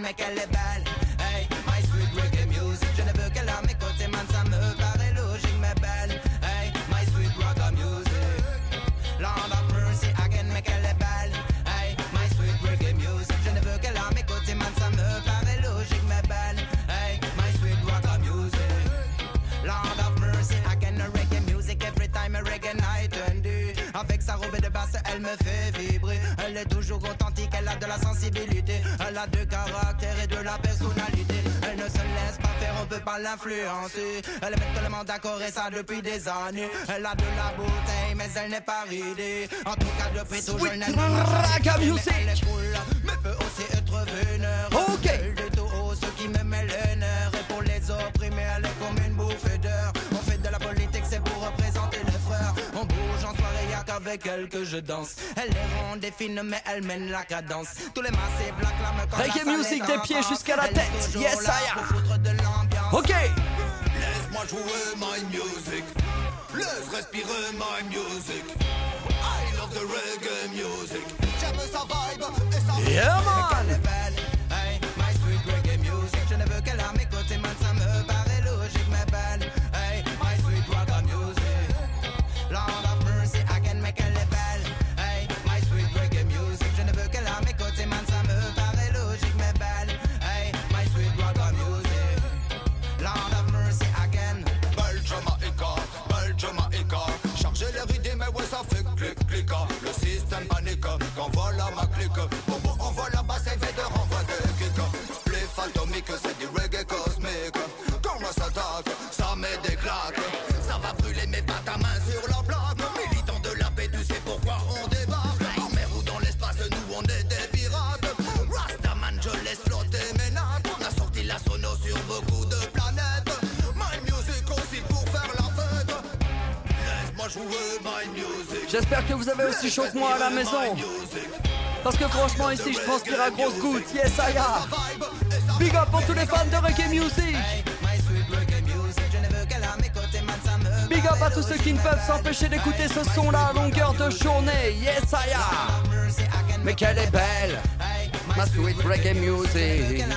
Je ne veux qu'elle à mes côtés, man, ça me paraît logique, mais belle. Hey, my sweet raga music. Lord of mercy, again, mais qu'elle est belle. Hey, my sweet reggae music. Je ne veux qu'elle à mes côtés, man, ça me paraît logique, mais belle. Hey, my sweet raga music. Lord of mercy, again, a reggae music. Every time a reggae night and day. Avec sa robe de basse, elle me fait vibrer. Elle est toujours authentique, elle a de la sensibilité. Elle a du caractère et de la personnalité. Elle ne se laisse pas faire, on peut pas l'influencer. Elle est totalement d'accord et ça depuis des années. Elle a de la bouteille, mais elle n'est pas ridée. En tout cas, depuis toujours, elle n'est pas Raga Music. Elle est cool, mais peut aussi être vénère. Ok. Elle est tout haut, ce qui me met les nerfs. Et pour les opprimés, elle est comme une bouffée d'air. On fait de la politique, c'est pour représenter les frères. On bouge en soirée, y'a qu'avec elle que je danse. Elle est ronde et fine, mais elle mène la cadence. Tous les massifs l'acclament quand reggae music des pieds jusqu'à la tête. Yes, I am. Ok. Laisse-moi jouer my music. Laisse respirer my music. I love the reggae music. J'aime sa vibe et sa yeah man. Hey, my sweet reggae music. Je ne veux qu'elle à mes côtés, man, ça me paraît logique, mais belle. Hey, my sweet raga music. Lord of mercy, again, mais qu'elle est belle. Hey, my sweet reggae music. Je ne veux qu'elle à mes côtés, man, ça me paraît logique, mais belle. Hey, my sweet raga music. Lord of mercy, again. Belle Jamaïca. Chargez les rythmes, mais ouais, ça fait clic. Le système panique quand voilà ma clique. Bon, on voit la basse et de renvoi des kicks. Spliff atomique, c'est du reggae cosmique. Quand on s'attaque, ça met des claques. Ça va brûler mes pattes à main sur la plaque. Militant de la paix, tu sais pourquoi on débarque. En mer ou dans l'espace, nous on est des pirates. Rastaman, je laisse flotter mes nappes. On a sorti la sono sur beaucoup de planètes. My music aussi pour faire la fête. Laisse-moi jouer my music. J'espère que vous avez aussi chaud que moi à la maison. Parce que franchement ici je transpire à grosses gouttes. Yes I am. Big up pour tous les fans de reggae music. Big up à tous ceux qui ne peuvent s'empêcher d'écouter ce son là à longueur de journée. Yes I am. Mais qu'elle est belle, ma sweet reggae music. Hey.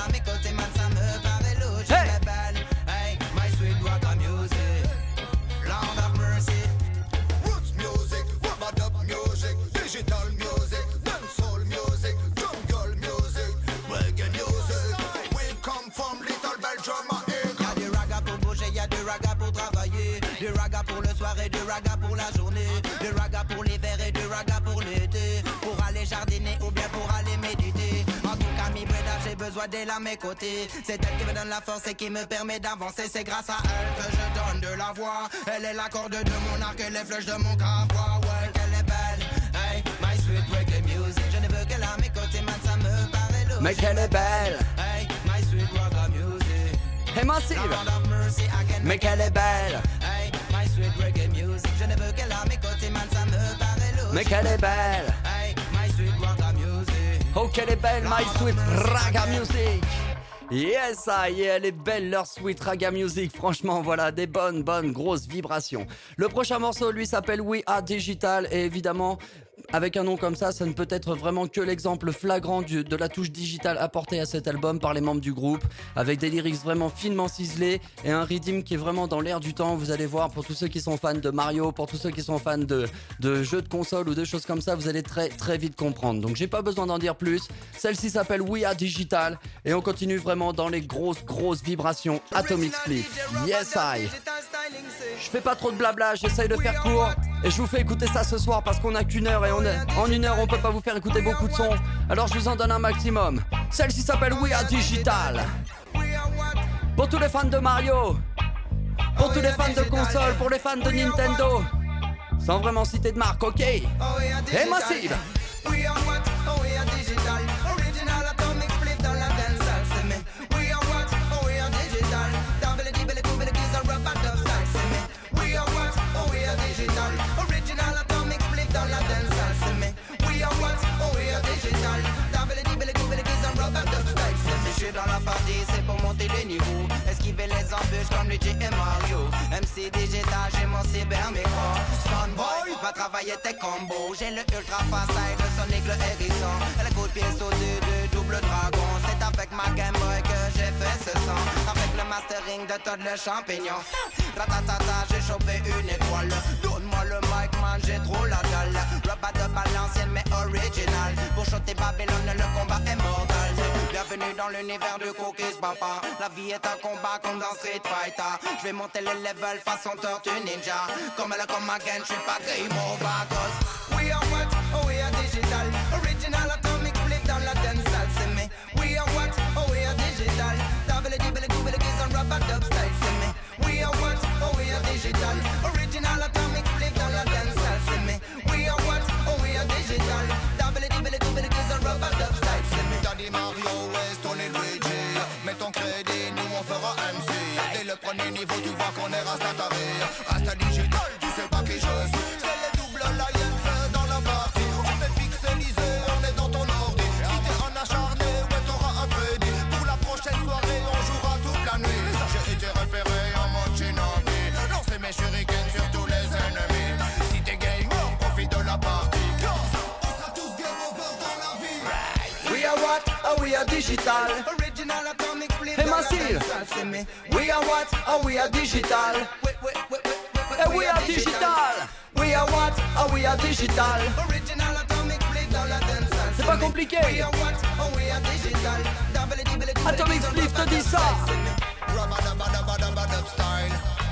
Roots music, rub-a-dub music, digital music, dancehall music, jungle music, reggae music. We come from Little Belgium. Y'a du raga pour bouger, y'a du raga pour travailler. Du raga pour le soir et du raga pour la journée. Du raga pour l'hiver et du raga pour l'été. Pour aller jardiner ou bien pour aller méditer. En tout cas, mi Breda, j'ai besoin d'elle à mes côtés. C'est elle qui me donne la force et qui me permet d'avancer. C'est grâce à elle que je donne de la voix. Elle est la corde de mon arc et les flèches de mon carquois. Ouais, qu'elle est belle. Hey, my sweet reggae music. Je ne veux qu'elle à mes côtés, man, ça me paraît logique. Mais qu'elle est belle. Hey, my sweet raga music. Et massive. Mais qu'elle est belle. Hey, my sweet reggae music. Je ne veux qu'elle à mes côtés, man, ça me paraît logique. Mais qu'elle est belle. Hey, my sweet raga music. Oh qu'elle est belle, my sweet raga music. Yes, elle est belle leur sweet raga music. Franchement, voilà, des bonnes grosses vibrations. Le prochain morceau, lui, s'appelle We Are Digital. Et évidemment, avec un nom comme ça ne peut être vraiment que l'exemple flagrant de la touche digitale apportée à cet album par les membres du groupe, avec des lyrics vraiment finement ciselés et un rythme qui est vraiment dans l'air du temps. Vous allez voir, pour tous ceux qui sont fans de Mario, pour tous ceux qui sont fans de jeux de console ou de choses comme ça, vous allez très très vite comprendre. Donc j'ai pas besoin d'en dire plus. Celle-ci s'appelle We Are Digital et on continue vraiment dans les grosses vibrations. Atomic Split, Yes I. Je fais pas trop de blabla, j'essaye de faire court et je vous fais écouter ça ce soir parce qu'on a qu'une heure et en une heure on peut pas vous faire écouter beaucoup de sons. Alors je vous en donne un maximum. Celle-ci s'appelle We Are Digital. Pour tous les fans de Mario, pour tous les fans de console, pour les fans de Nintendo, sans vraiment citer de marque, ok? Et Massive. We are what? Oh, we are digital. Original atomic split dans la dancehall, c'est me. We are what? Oh, we are digital. Double dibble kubble kiss a rubber dub style, c'est me. We are what? Oh, we are digital. Original atomic split dans la dancehall, c'est me. We are what? Oh, we are digital. Double dibble kubble kiss a rubber dub style, c'est me. Je suis dans la partie, c'est pour monter les niveaux. Esquiver les embûches comme Luigi et Mario. MC digital, j'ai mon cybermicro. Sunboy, va travailler tes combos. J'ai le ultra fast style de Sonic le hérisson. Et le coup de pied sauté de double dragon. C'est avec ma Game Boy que j'ai fait ce son. Avec le mastering de Todd le champignon. Ratatata, j'ai chopé une étoile. Donne-moi le mic man, j'ai trop la dalle. Rubber de balle ancienne mais original. Pour choter Babylone, le combat est mortal. Bienvenue dans l'univers du Cookies Papa. La vie est un combat comme dans Street Fighter. Je vais monter les levels façon Tortue Ninja. Comme elle comme again, je suis pas game over. Cause we are what? Oh we are digital. Original atomic split dans la dancehall, c'est me. We are what? Oh we are digital. Double dibble kubble kiss and rubber dub style, c'est me. We are what? Oh we are digital. Original atomic split dans la dancehall, c'est me. We are what? Oh we are digital. Double dibble kubble kiss and rubber dub style, c'est me. Daddy Mario, West, on est Luigi. Mets ton crédit, nous on fera MC. Dès le premier niveau, tu vois qu'on est rastataré. Rasta digital, tu sais pas qui je suis. C'est les doubles alliance dans la partie. Tu fais pixeliser, on est dans ton ordi. Si t'es un acharné, ouais t'auras un crédit. Pour la prochaine soirée, on jouera toute la nuit. J'ai été repéré en mode Shinobi. Lancez mes shurikens sur tous les ennemis. Si t'es gamer, profite de la partie. On sera tous game over dans la vie. We are what? Oh we are digital. Original atomic split Hey, dans la Massive. dancehall, c'est me. We are what? Oh we are digital. Et We Are Digital. We are what? Oh we are digital. Original atomic split dans la dancehall, C'est pas compliqué. We are what? Oh we are digital. Double dibble kubble Atomic kiss and Split rubber te dit dub ça. style, c'est me. Rabadabadabadabadab style.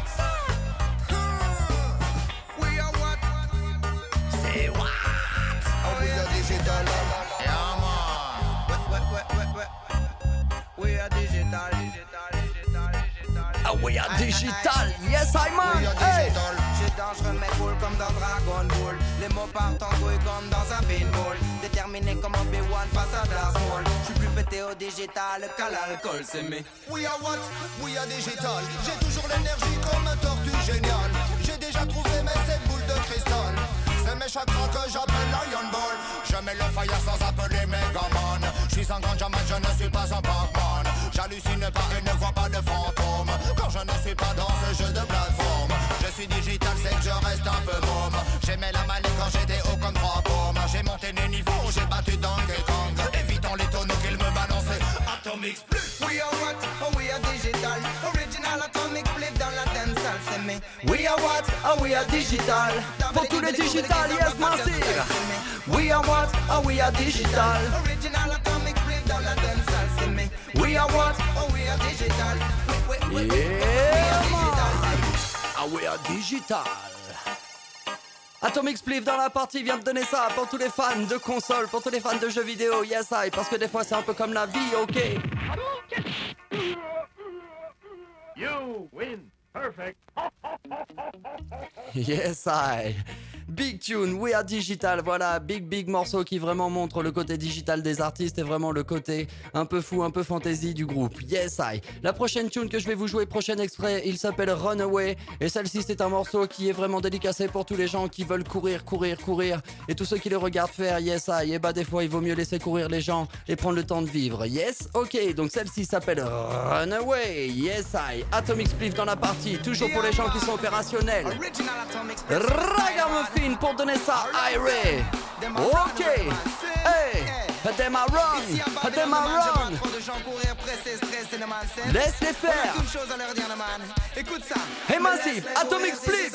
We are what? Say what? Oh, we are digital. Yeah, man. We are digital. Ah, We Are Digital. Yes I man. Hey. J'ai dangereux mais cool comme dans Dragon Ball. Les mots partent en couille comme dans un pinball. Déterminé comme Obi-Wan face à Darth Maul. J'suis plus pété au digital qu'à l'alcool, c'est mes. We are what? We are digital. J'ai toujours l'énergie comme un tortue génial. J'ai déjà trouvé mes 7 boules de cristal. C'est mes chakras que j'appelle Lion Ball. Je mets le fire sans appeler Megaman. Je suis un grand jaman, je ne suis pas un Pac-Man. J'hallucine pas et ne vois pas de fantômes. Quand je ne suis pas dans ce jeu de plateforme. Je suis digital, c'est que je reste un peu môme. J'aimais la manette quand j'étais haut comme 3 pommes. J'ai monté les niveaux, j'ai battu Donkey Kong. Évitons les tonneaux qu'ils me balançaient. Atomic Split. We are what? Oh we are digital. Original atomic split dans la dancehall, c'est mes. We are what? Oh we are digital. Pour tous les digital, yes Massive. We are what? Oh we are digital. Original atomic split dans la dancehall, c'est mes. We are what? Oh we are digital. Yeah man. Ah, We Are Digital. Atomic Split dans la partie vient de donner ça pour tous les fans de console, pour tous les fans de jeux vidéo, yes I, parce que des fois c'est un peu comme la vie, ok. You win. Perfect. Yes I. Big tune, We Are Digital, voilà, big morceau qui vraiment montre le côté digital des artistes et vraiment le côté un peu fou, un peu fantasy du groupe. Yes I. La prochaine tune que je vais vous jouer, prochain extrait, il s'appelle Runaway et celle-ci c'est un morceau qui est vraiment dédicacé pour tous les gens qui veulent courir et tous ceux qui le regardent faire. Yes I. Et bah des fois il vaut mieux laisser courir les gens et prendre le temps de vivre. Yes, ok, donc celle-ci s'appelle Runaway. Yes I. Atomic Split dans la partie, toujours pour les gens qui sont opérationnels. Ragamuffin pour donner ça, Irie. Ok, hey, them a run, them a run. Laisse-les faire. Écoute ça. Hey Massive, Atomic Split.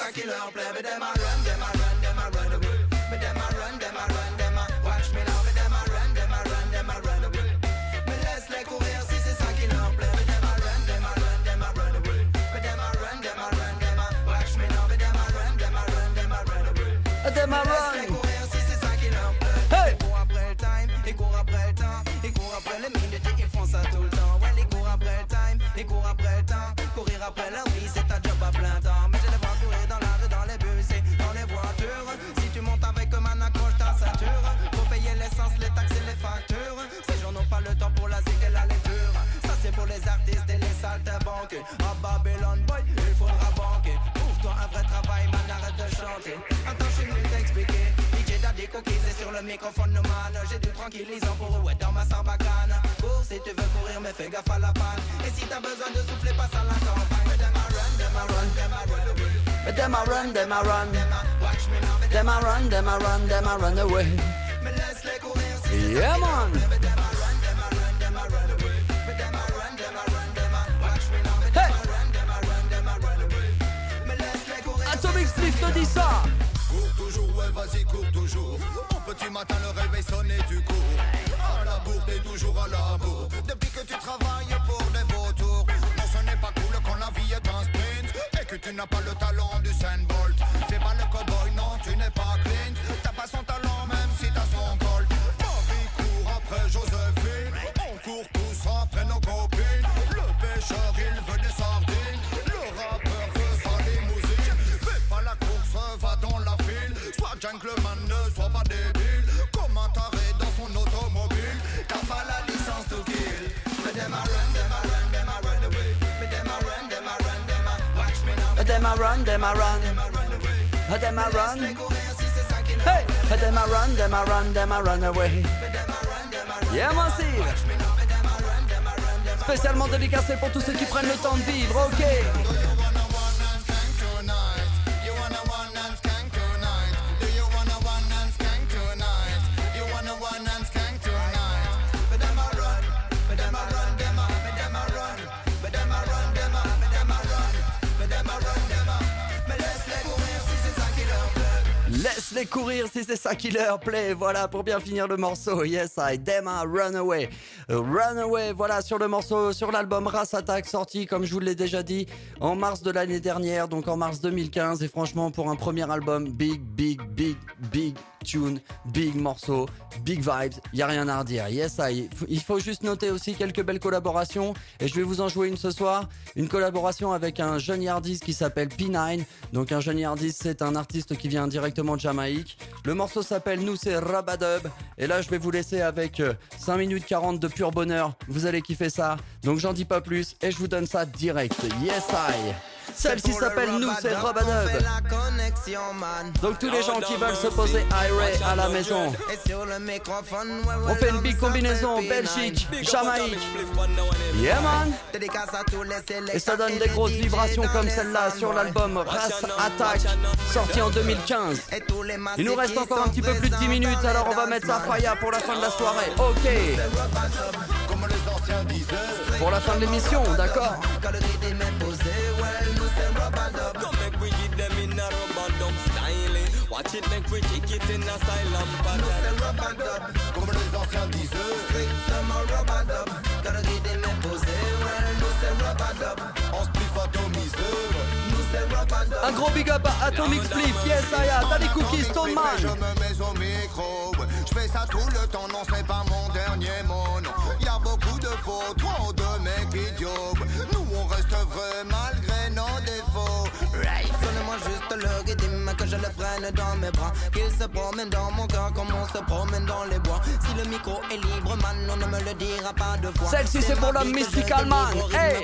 Them a run. Hey. Ils courent après le time, ils courent après le temps, ils courent après les minutes, ils font ça tout le temps. Ouais, ils courent après le time, ils courent après le temps. Courir après leur vie, c'est un job à plein temps. Mais je les vois courir dans la rue, dans les bus et dans les voitures. Si tu montes avec eux, man, accroche ta ceinture. Faut payer l'essence, les taxes et les factures. Ces gens n'ont pas le temps pour la zig et la lecture. Ça c'est pour les artistes et les saltimbanques. À Babylone, boy, il faudra banquer. Trouve-toi un vrai travail, man, arrête de chanter. Attends, je suis venu t'expliquer. DJ Daddy Cookies est sur le microphone, no man. J'ai du tranquillisant pour ouais dans ma sarbacane. Cours si tu veux courir, mais fais gaffe à la panne. Et si t'as besoin de souffler, passe à la campagne. Mais them a run, them a run, them a run away. Mais them a run, them a run. Them a run, them a run, them a run away. Mais laisse-les courir si yeah man. Atomic Split te dit ça. Cours toujours, ouais vas-y cours toujours. Au petit matin le réveil sonne et tu cours. À la bourre t'es toujours à la bourre. Depuis que tu travailles pour des vautours. Non ce n'est pas cool quand la vie est un sprint. Et que tu n'as pas le talent du Usain Bolt. Fais pas le cowboy, non tu n'es pas Clint. T'as pas son talent même si t'as son colt. Marie court après Joséphine. On court tous après nos copines. Le pêcheur il veut des sardines. Le rappeur veut sa limousine. Fais pas la course, va dans la file. Sois gentleman, ne sois pas débile. Comme un taré dans son automobile. T'as pas la licence to kill. Mais them a run, them a run, them a run away. Mais them a run, them a run, them a watch me now. Them a run, them a run. Them a run. Hey, them a run, them a run, them a run away. Yeah Massive. Spécialement dédicacé pour tous ceux qui prennent le temps de vivre, ok. Laisse-les courir si c'est ça qui leur plaît. Voilà pour bien finir le morceau. Yes, I them a Runaway. Runaway, voilà sur le morceau, sur l'album Race Attack, sorti comme je vous l'ai déjà dit en mars de l'année dernière, donc en mars 2015. Et franchement pour un premier album, big tune, big morceau, big vibes, y a rien à redire. Yes, il faut juste noter aussi quelques belles collaborations et je vais vous en jouer une ce soir. Une collaboration avec un jeune yardiste qui s'appelle P9. Donc un jeune yardiste, c'est un artiste qui vient directement de Jamaïque. Le morceau s'appelle Nous c'est Rabadub. Et là je vais vous laisser avec 5 minutes 40 de pur bonheur. Vous allez kiffer ça. Donc j'en dis pas plus et je vous donne ça direct. Yes, Celle-ci s'appelle Nous c'est Rabadub. Donc tous les gens qui veulent se poser IRA à la maison, on fait une big combinaison Belgique, Jamaïque. Yeah man. Et ça donne des grosses vibrations comme celle-là sur l'album Race Attack, sorti en 2015. Il nous reste encore un petit peu plus de 10 minutes, alors on va mettre ça fire pour la fin de la soirée. Ok. Pour la fin de l'émission, d'accord. Watch it, make we kick it in a style and pattern. Comme les anciens disaient, strictement rub-a-dub. Gotta get in and poser, well, nous c'est rub-a-dub. On spliff atomisé, nous c'est rub-a-dub. Un gros big up à Atomic Split, yes Aya, Daddy Cookies, Stone Man. Je me mets au micro, je fais ça tout le temps, non c'est pas mon dernier mot, non. Y'a beaucoup de faux, trop de mecs idiots. Nous on reste vrai malgré nos défauts. Right. Donnez-moi juste le rythme que je le prenne dans mes bras. Qu'il se promène dans mon cœur comme on se promène dans les bois. Si le micro est libre, man, on ne me le dira pas deux fois. Celle-ci c'est pour l'homme Mystical Man. Hey!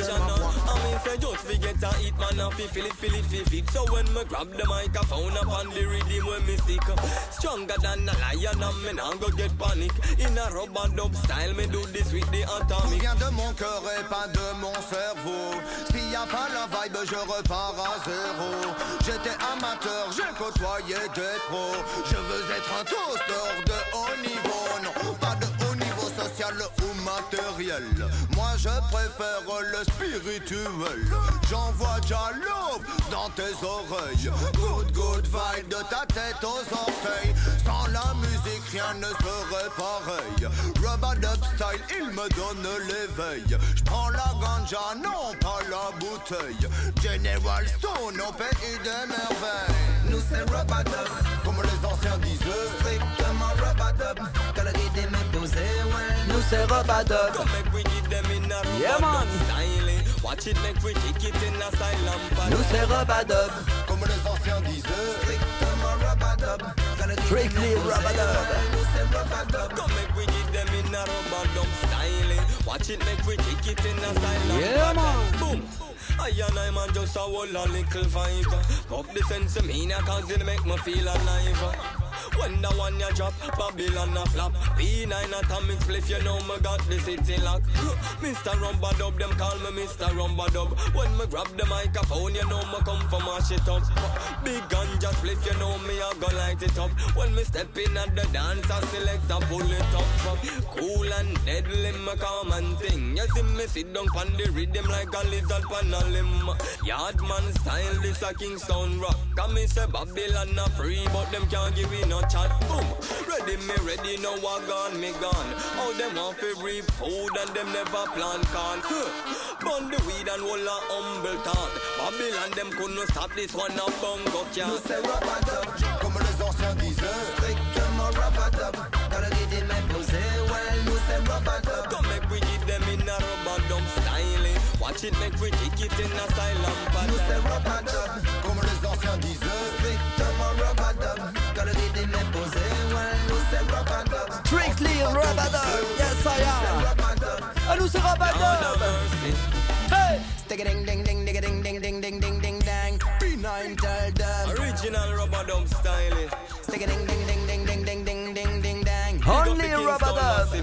So when me grab the microphone up on the rhythm when me stick, stronger than a lion and me now go get panic. In a rubber dub style me do this with the atomic. Tout vient de mon cœur et pas de mon cerveau. S'il y a pas la vibe je repars à zéro. J'étais amateur, j'ai côtoyé des pros. Je veux être vient tous d'or de haut niveau. Non, pas de haut niveau social ou matériel. Moi je préfère le spirituel. J'envoie déjà love dans tes oreilles. Good vibe de ta tête aux orteils. Sans la musique rien ne serait pareil. Rub-a-dub style, il me donne l'éveil. J'prends la ganja, non pas la bouteille. General Stone au pays des merveilles. Nous c'est rub-a-dub, comme les anciens disaient. strictement rub-a-dub. Quand le rythme est posé, ouais. Nous c'est rub-a-dub. Yeah man. Watch it, make we kick it in a style. Nous c'est rub-a-dub. Comme les anciens disaient. Strictement rub-a-dub. Strictly rub-a-dub. Nous c'est rub-a-dub. Come make we give them in a rub-a-dub style. Watch it, make we kick it in a style. Yeah man. Boom. I and I man just a whole a little vibe. Pop the sense of me now cause it make me feel alive. When the one ya drop, Babylon a flop. P9 atomic spliff, you know me got the city lock. Mr. Rumba-dub, them call me Mr. Rumba-dub. When me grab the microphone, you know me come for mash it up. Big ganja spliff, you know me I go light it up. When me step in at the dance, I select a pull it up. Cool and deadly, me calm and thing. You see me sit down pan the rhythm like a lizard pan a limb. Yardman style, this a Kingston rock. Come me say Babylon a free, but them can't give me no chat. Boom. Ready, me ready, now I gone, me gone. How them want to reap food and them never plant corn. Bun the weed and hold a humble thought. Babylon them couldn't stop this one a bongo cat. Nous c'est rub-a-dub, comme les anciens disaient. strictement rub-a-dub. Quand le rythme est posé, ouais. Nous c'est rub-a-dub. Come make we give them in a rub-a-dub style. Watch it, make we kick it in a style. Nous c'est rub-a-dub, comme les anciens disaient. strictement rub-a-dub. Quand le rythme est posé, ouais. Nous c'est rub-a-dub. Strictly rub-a-dub. Yes I am. Ah nous c'est rub-a-dub. Hey. Stick a ding ding ding ding ding ding ding ding ding ding dang. P9 tell them. Original rub-a-dub style. Stick a ding ding ding ding ding ding ding ding ding dang. Only rub-a-dub.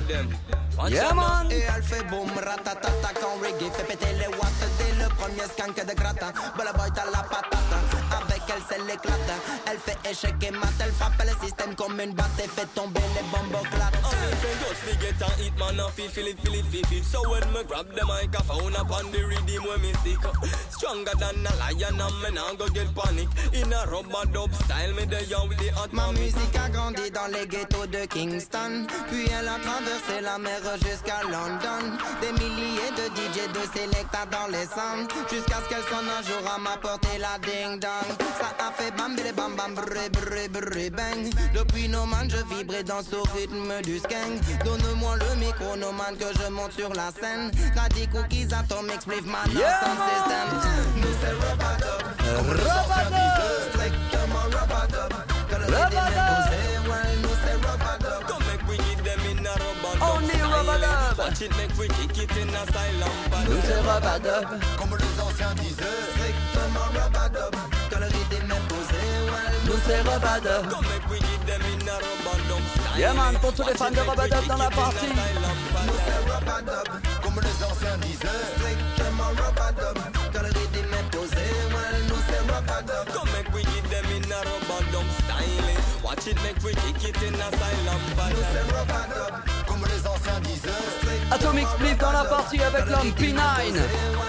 Yeah man. Et elle fait boum ratatata quand reggae fait péter les watts dès le premier skank de gratin. Bella boy t'as la patate. Avec elle c'est l'éclate. Elle fait échec et mat. Elle frappe le système comme une batte et fait tomber les bombes clates. Just to get and eat man and feel it. So when me grab the microphone upon the rhythm when me stick stronger than a lion and me nah go get panic. In a rub-a-dub style me the young with the hot. Ma musique a grandi dans les ghettos de Kingston. Puis elle a traversé la mer jusqu'à London. Des milliers de DJ de Selecta dans les centres. Jusqu'à ce qu'elle sonne un jour à ma portée la ding-dong. Ça a fait bam bam bam bam brrr brrr brrr bang. Depuis nos man je vibrais dans ce rythme du skank. Donne-moi le micro no man que je monte sur la scène. T'as des cookies atomic spliff man sound system. Nous c'est rub-a-dub. Rub-a-dub. Strictement rub-a-dub. Quand le rythme est posé, ouais. Nous c'est rub-a-dub. Come make we give them in a rub-a-dub Only style. rub-a-dub. Watch it, make we kick it in a style. Nous c'est rub-a-dub. Comme les anciens disaient. Strictement rub-a-dub. Quand le rythme est posé, ouais. Nous c'est rub-a-dub. Come make we give them in a rub-a-dub style. Yeah man, pour tous les fans de rub-a-dub dans la partie. Nous c'est rub-a-dub. Comme les anciens disaient. Strictement rub-a-dub. Quand le rythme est posé, ouais. Nous c'est rub-a-dub. Come make we give them in a rub-a-dub style. Watch it, make we kick it in a style. Nous c'est rub-a-dub. Comme les anciens disaient. Atomic Spliff dans la partie avec l'homme P9.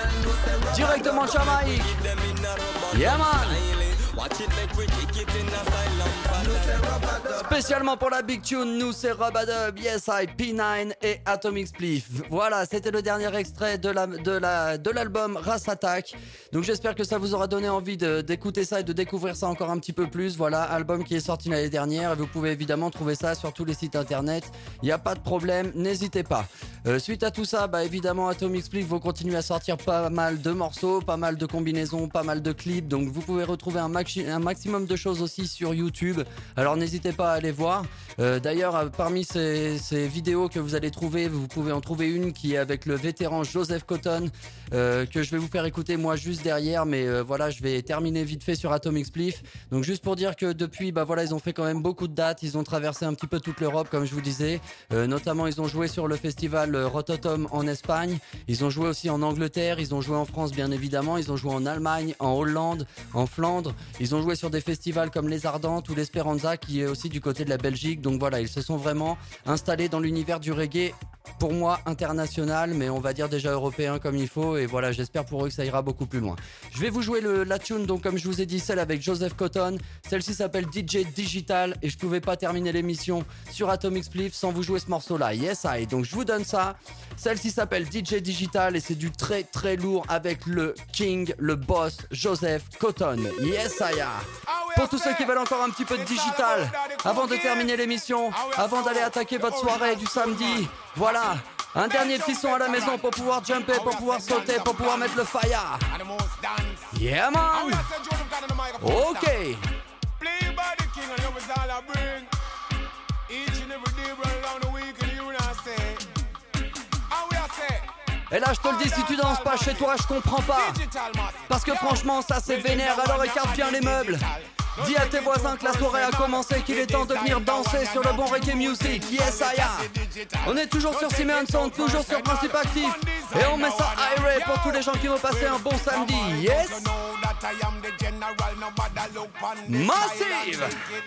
Directement de Jamaïque. Yeah man. Watch it, make we kick it in a style. Spécialement pour la Big Tune, nous c'est rub-a-dub, Yes I, P9 et Atomic Spliff. Voilà, c'était le dernier extrait de l'album Race Attack. Donc j'espère que ça vous aura donné envie d'écouter ça et de découvrir ça encore un petit peu plus. Voilà, album qui est sorti l'année dernière et vous pouvez évidemment trouver ça sur tous les sites internet. Il n'y a pas de problème, n'hésitez pas. Suite à tout ça, bah évidemment Atomic Spliff vont continuer à sortir pas mal de morceaux, pas mal de combinaisons, pas mal de clips. Donc vous pouvez retrouver un maximum de choses aussi sur YouTube. Alors n'hésitez pas à aller voir. D'ailleurs, parmi ces vidéos que vous allez trouver, vous pouvez en trouver une qui est avec le vétéran Joseph Cotton, que je vais vous faire écouter moi juste derrière. Mais voilà, je vais terminer vite fait sur Atomic Spliff. Donc juste pour dire que depuis, bah voilà, ils ont fait quand même beaucoup de dates. Ils ont traversé un petit peu toute l'Europe, comme je vous disais. Notamment, ils ont joué sur le festival festival Rototom en Espagne. Ils ont joué aussi en Angleterre, ils ont joué en France bien évidemment, ils ont joué en Allemagne, en Hollande, en Flandre. Ils ont joué sur des festivals comme Les Ardentes ou l'Espéranza qui est aussi du côté de la Belgique. Donc voilà, ils se sont vraiment installés dans l'univers du reggae, pour moi international, mais on va dire déjà européen comme il faut. Et voilà, j'espère pour eux que ça ira beaucoup plus loin. Je vais vous jouer la tune, donc comme je vous ai dit, celle avec Joseph Cotton. Celle-ci s'appelle DJ Digital et je pouvais pas terminer l'émission sur Atomic Spliff sans vous jouer ce morceau-là. Yes I. Donc je vous donne ça. Celle-ci s'appelle DJ Digital et c'est du très très lourd avec le king, le boss Joseph Cotton. Yes I. Pour tous ceux qui veulent encore un petit peu de digital, avant de terminer l'émission, avant d'aller attaquer votre soirée du samedi, voilà, un dernier petit son à la maison pour pouvoir jumper, pour pouvoir sauter, pour pouvoir mettre le fire. Yeah man. Ok. Et là je te le dis, si tu danses pas chez toi, je comprends pas. Parce que franchement ça c'est vénère, alors écarte bien les meubles. Dis à tes voisins que la soirée a commencé, qu'il est temps de venir danser sur le bon reggae music. Yes I am. On est toujours sur Simeon Sound, toujours sur Principe Actif. Et on met ça irate pour tous les gens qui vont passer un bon samedi. Yes. Massive.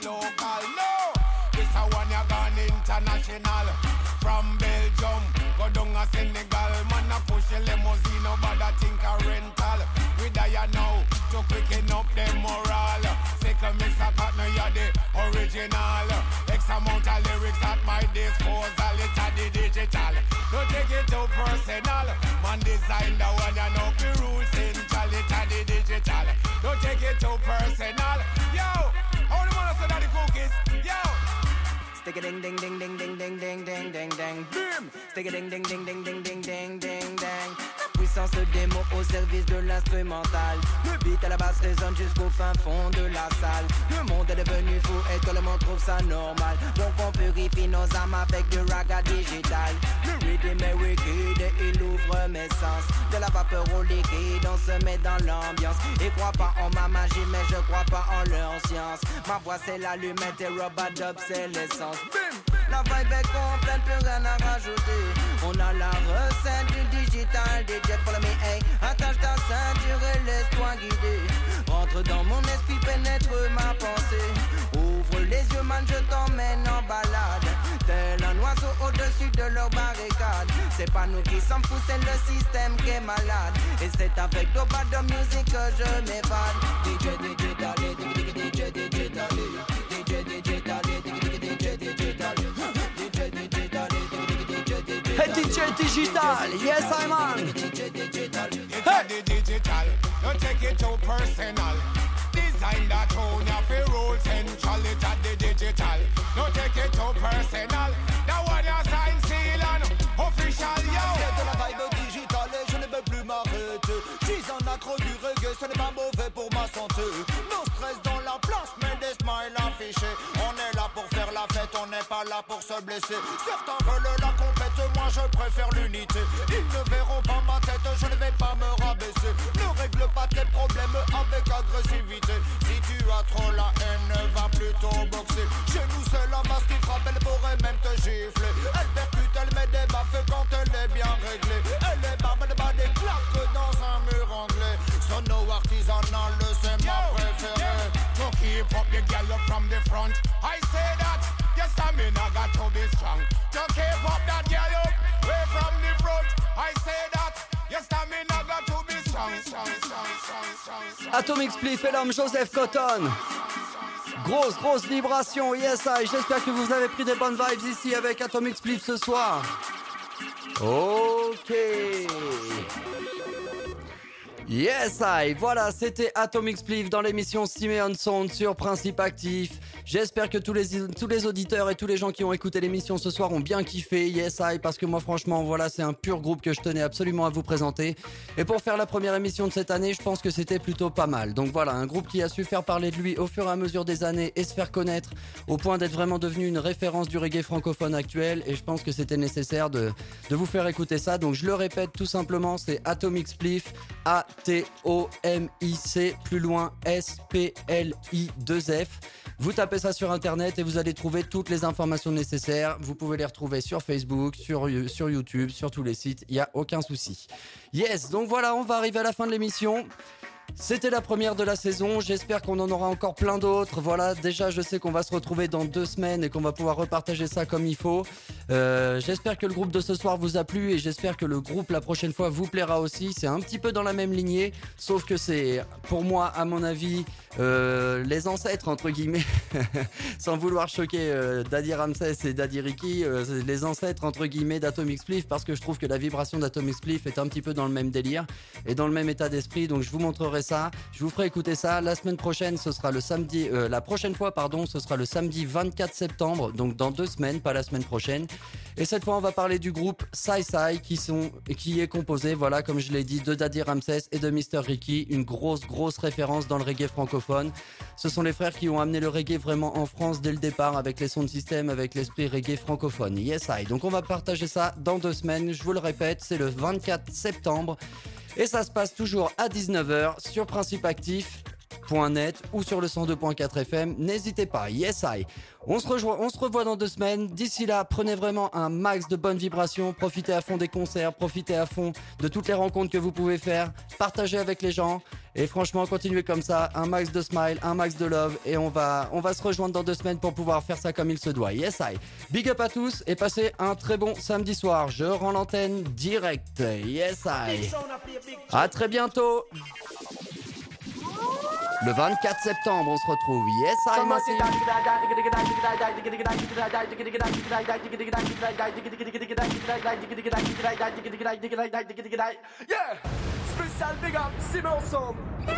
From Belgium, go down a Senegal. Man a push a limousine, nobody think a rental. We die now to quicken up them moral. Second mix a partner, you're the original. X amount of lyrics at my disposal. It's a the digital. Don't take it too personal. Man design the one you know the rules central. It's a the digital. Don't take it too personal. Yo, how the man say that the cookies? Yo. Stick a ding ding ding ding ding ding ding ding ding ding. Boom. Stick a ding ding ding ding ding ding ding ding ding. Puissance des mots au service de l'instrumental. Le beat à la basse résonne jusqu'au fin fond de la salle. Le monde est devenu fou et tout le monde trouve ça normal. Donc on purifie nos âmes avec du raga digital. Le rhythm est wicked et il ouvre mes sens. De la vapeur au liquide, on se met dans l'ambiance. Et crois pas en ma magie, mais je crois pas en leur science. Ma voix c'est l'allumette et Robadub c'est l'essence. La vibe est complète, plus rien à rajouter. On a la recette du digital, DJ follow me, hey. Attache ta ceinture et laisse-toi guider. Rentre dans mon esprit, pénètre ma pensée. Ouvre les yeux, man, je t'emmène en balade. Tel un oiseau au-dessus de leur barricade. C'est pas nous qui sommes fous, c'est le système qui est malade. Et c'est avec Robadub Music que je m'évade. DJ digital, DJ digital, DJ digital, DJ digital. Hey DJ Digital, yes I'm on. Hey digital, don't take it too personal. Design that tone, you feel roll central. It's at the digital, don't take it too personal. Now what you sign seal on official yo. C'est de la vibe digitale et je ne veux plus m'arrêter. Je suis un accro du reggae, ce n'est pas mauvais pour ma santé. No stress dans la place, mais des smiles affichés. On est là pour faire la fête, on n'est pas là pour se blesser. Certains veulent la compète, moi je préfère l'unité. Ils ne verront pas ma tête, je ne vais pas me rabaisser. Ne règle pas tes problèmes avec agressivité. Si tu as trop la haine, va plutôt boxer. Chez nous c'est la masse qui frappe, elle pourrait même te gifler. Elle percute, elle met des baffes quand elle est bien réglée. Elle est barbe de bas des claques dans un mur anglais. Sono artisanal, c'est ma préférée. To keep up the girl from the front, I say that your stamina got to be strong. To keep up that girl up way from the front, I say that your stamina got to be strong. Atomic Spliff et l'homme Joseph Cotton. Grosse vibration, yes I. J'espère que vous avez pris des bonnes vibes ici avec Atomic Spliff ce soir. Ok. Yes I, voilà, c'était Atomic Spliff dans l'émission Simeon Sound sur Principe Actif. J'espère que tous les auditeurs et tous les gens qui ont écouté l'émission ce soir ont bien kiffé. Yes I, parce que moi franchement voilà, c'est un pur groupe que je tenais absolument à vous présenter. Et pour faire la première émission de cette année, je pense que c'était plutôt pas mal. Donc voilà, un groupe qui a su faire parler de lui au fur et à mesure des années et se faire connaître au point d'être vraiment devenu une référence du reggae francophone actuel. Et je pense que c'était nécessaire de vous faire écouter ça. Donc je le répète tout simplement, c'est Atomic Spliff, A TOMIC, plus loin SPLI2F. Vous tapez ça sur internet et vous allez trouver toutes les informations nécessaires. Vous pouvez les retrouver sur Facebook, sur YouTube, sur tous les sites, il n'y a aucun souci. Yes, donc voilà, on va arriver à la fin de l'émission. C'était la première de la saison, j'espère qu'on en aura encore plein d'autres. Voilà, déjà je sais qu'on va se retrouver dans 2 semaines et qu'on va pouvoir repartager ça comme il faut. J'espère que le groupe de ce soir vous a plu et j'espère que le groupe la prochaine fois vous plaira aussi. C'est un petit peu dans la même lignée, sauf que c'est, pour moi, à mon avis, les ancêtres entre guillemets, sans vouloir choquer Daddy Ramsès et Daddy Ricky, les ancêtres entre guillemets d'Atomic Spliff, parce que je trouve que la vibration d'Atomic Spliff est un petit peu dans le même délire et dans le même état d'esprit, donc je vous montrerai ça, je vous ferai écouter ça. La semaine prochaine, ce sera le samedi, la prochaine fois, pardon, ce sera le samedi 24 septembre, donc dans 2 semaines, pas la semaine prochaine. Et cette fois, on va parler du groupe Sai Sai, qui est composé, voilà, comme je l'ai dit, de Daddy Ramsès et de Mr. Ricky, une grosse référence dans le reggae francophone. Ce sont les frères qui ont amené le reggae vraiment en France dès le départ, avec les sons de système, avec l'esprit reggae francophone. Yes, I. Donc on va partager ça dans 2 semaines, je vous le répète, c'est le 24 septembre. Et ça se passe toujours à 19h sur principeactif.net ou sur le 102.4 FM. N'hésitez pas, yes I. On se revoit dans 2 semaines. D'ici là, prenez vraiment un max de bonnes vibrations. Profitez à fond des concerts, profitez à fond de toutes les rencontres que vous pouvez faire. Partagez avec les gens. Et franchement, continuez comme ça. Un max de smile, un max de love. Et on va se rejoindre dans 2 semaines pour pouvoir faire ça comme il se doit. Yes I. Big up à tous et passez un très bon samedi soir. Je rends l'antenne direct. Yes I. À très bientôt. Le 24 septembre, on se retrouve. Yes, I, Massive. Yeah, spécial big up, Simeon Sound.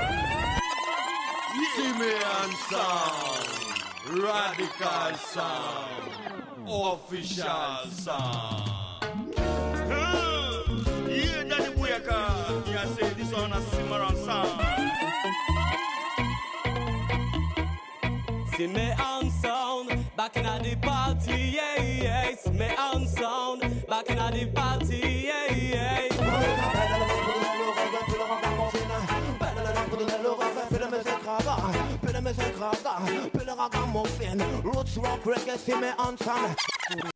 Simeon Sound, Radical Sound, Official Sound. Yeah, Daddy Boyaka, you say this one a Simeon Sound. See me on sound, back in the party, yeah, yeah. See me on sound, back in the party, yeah, yeah. Roots rock reggae, see me on sound.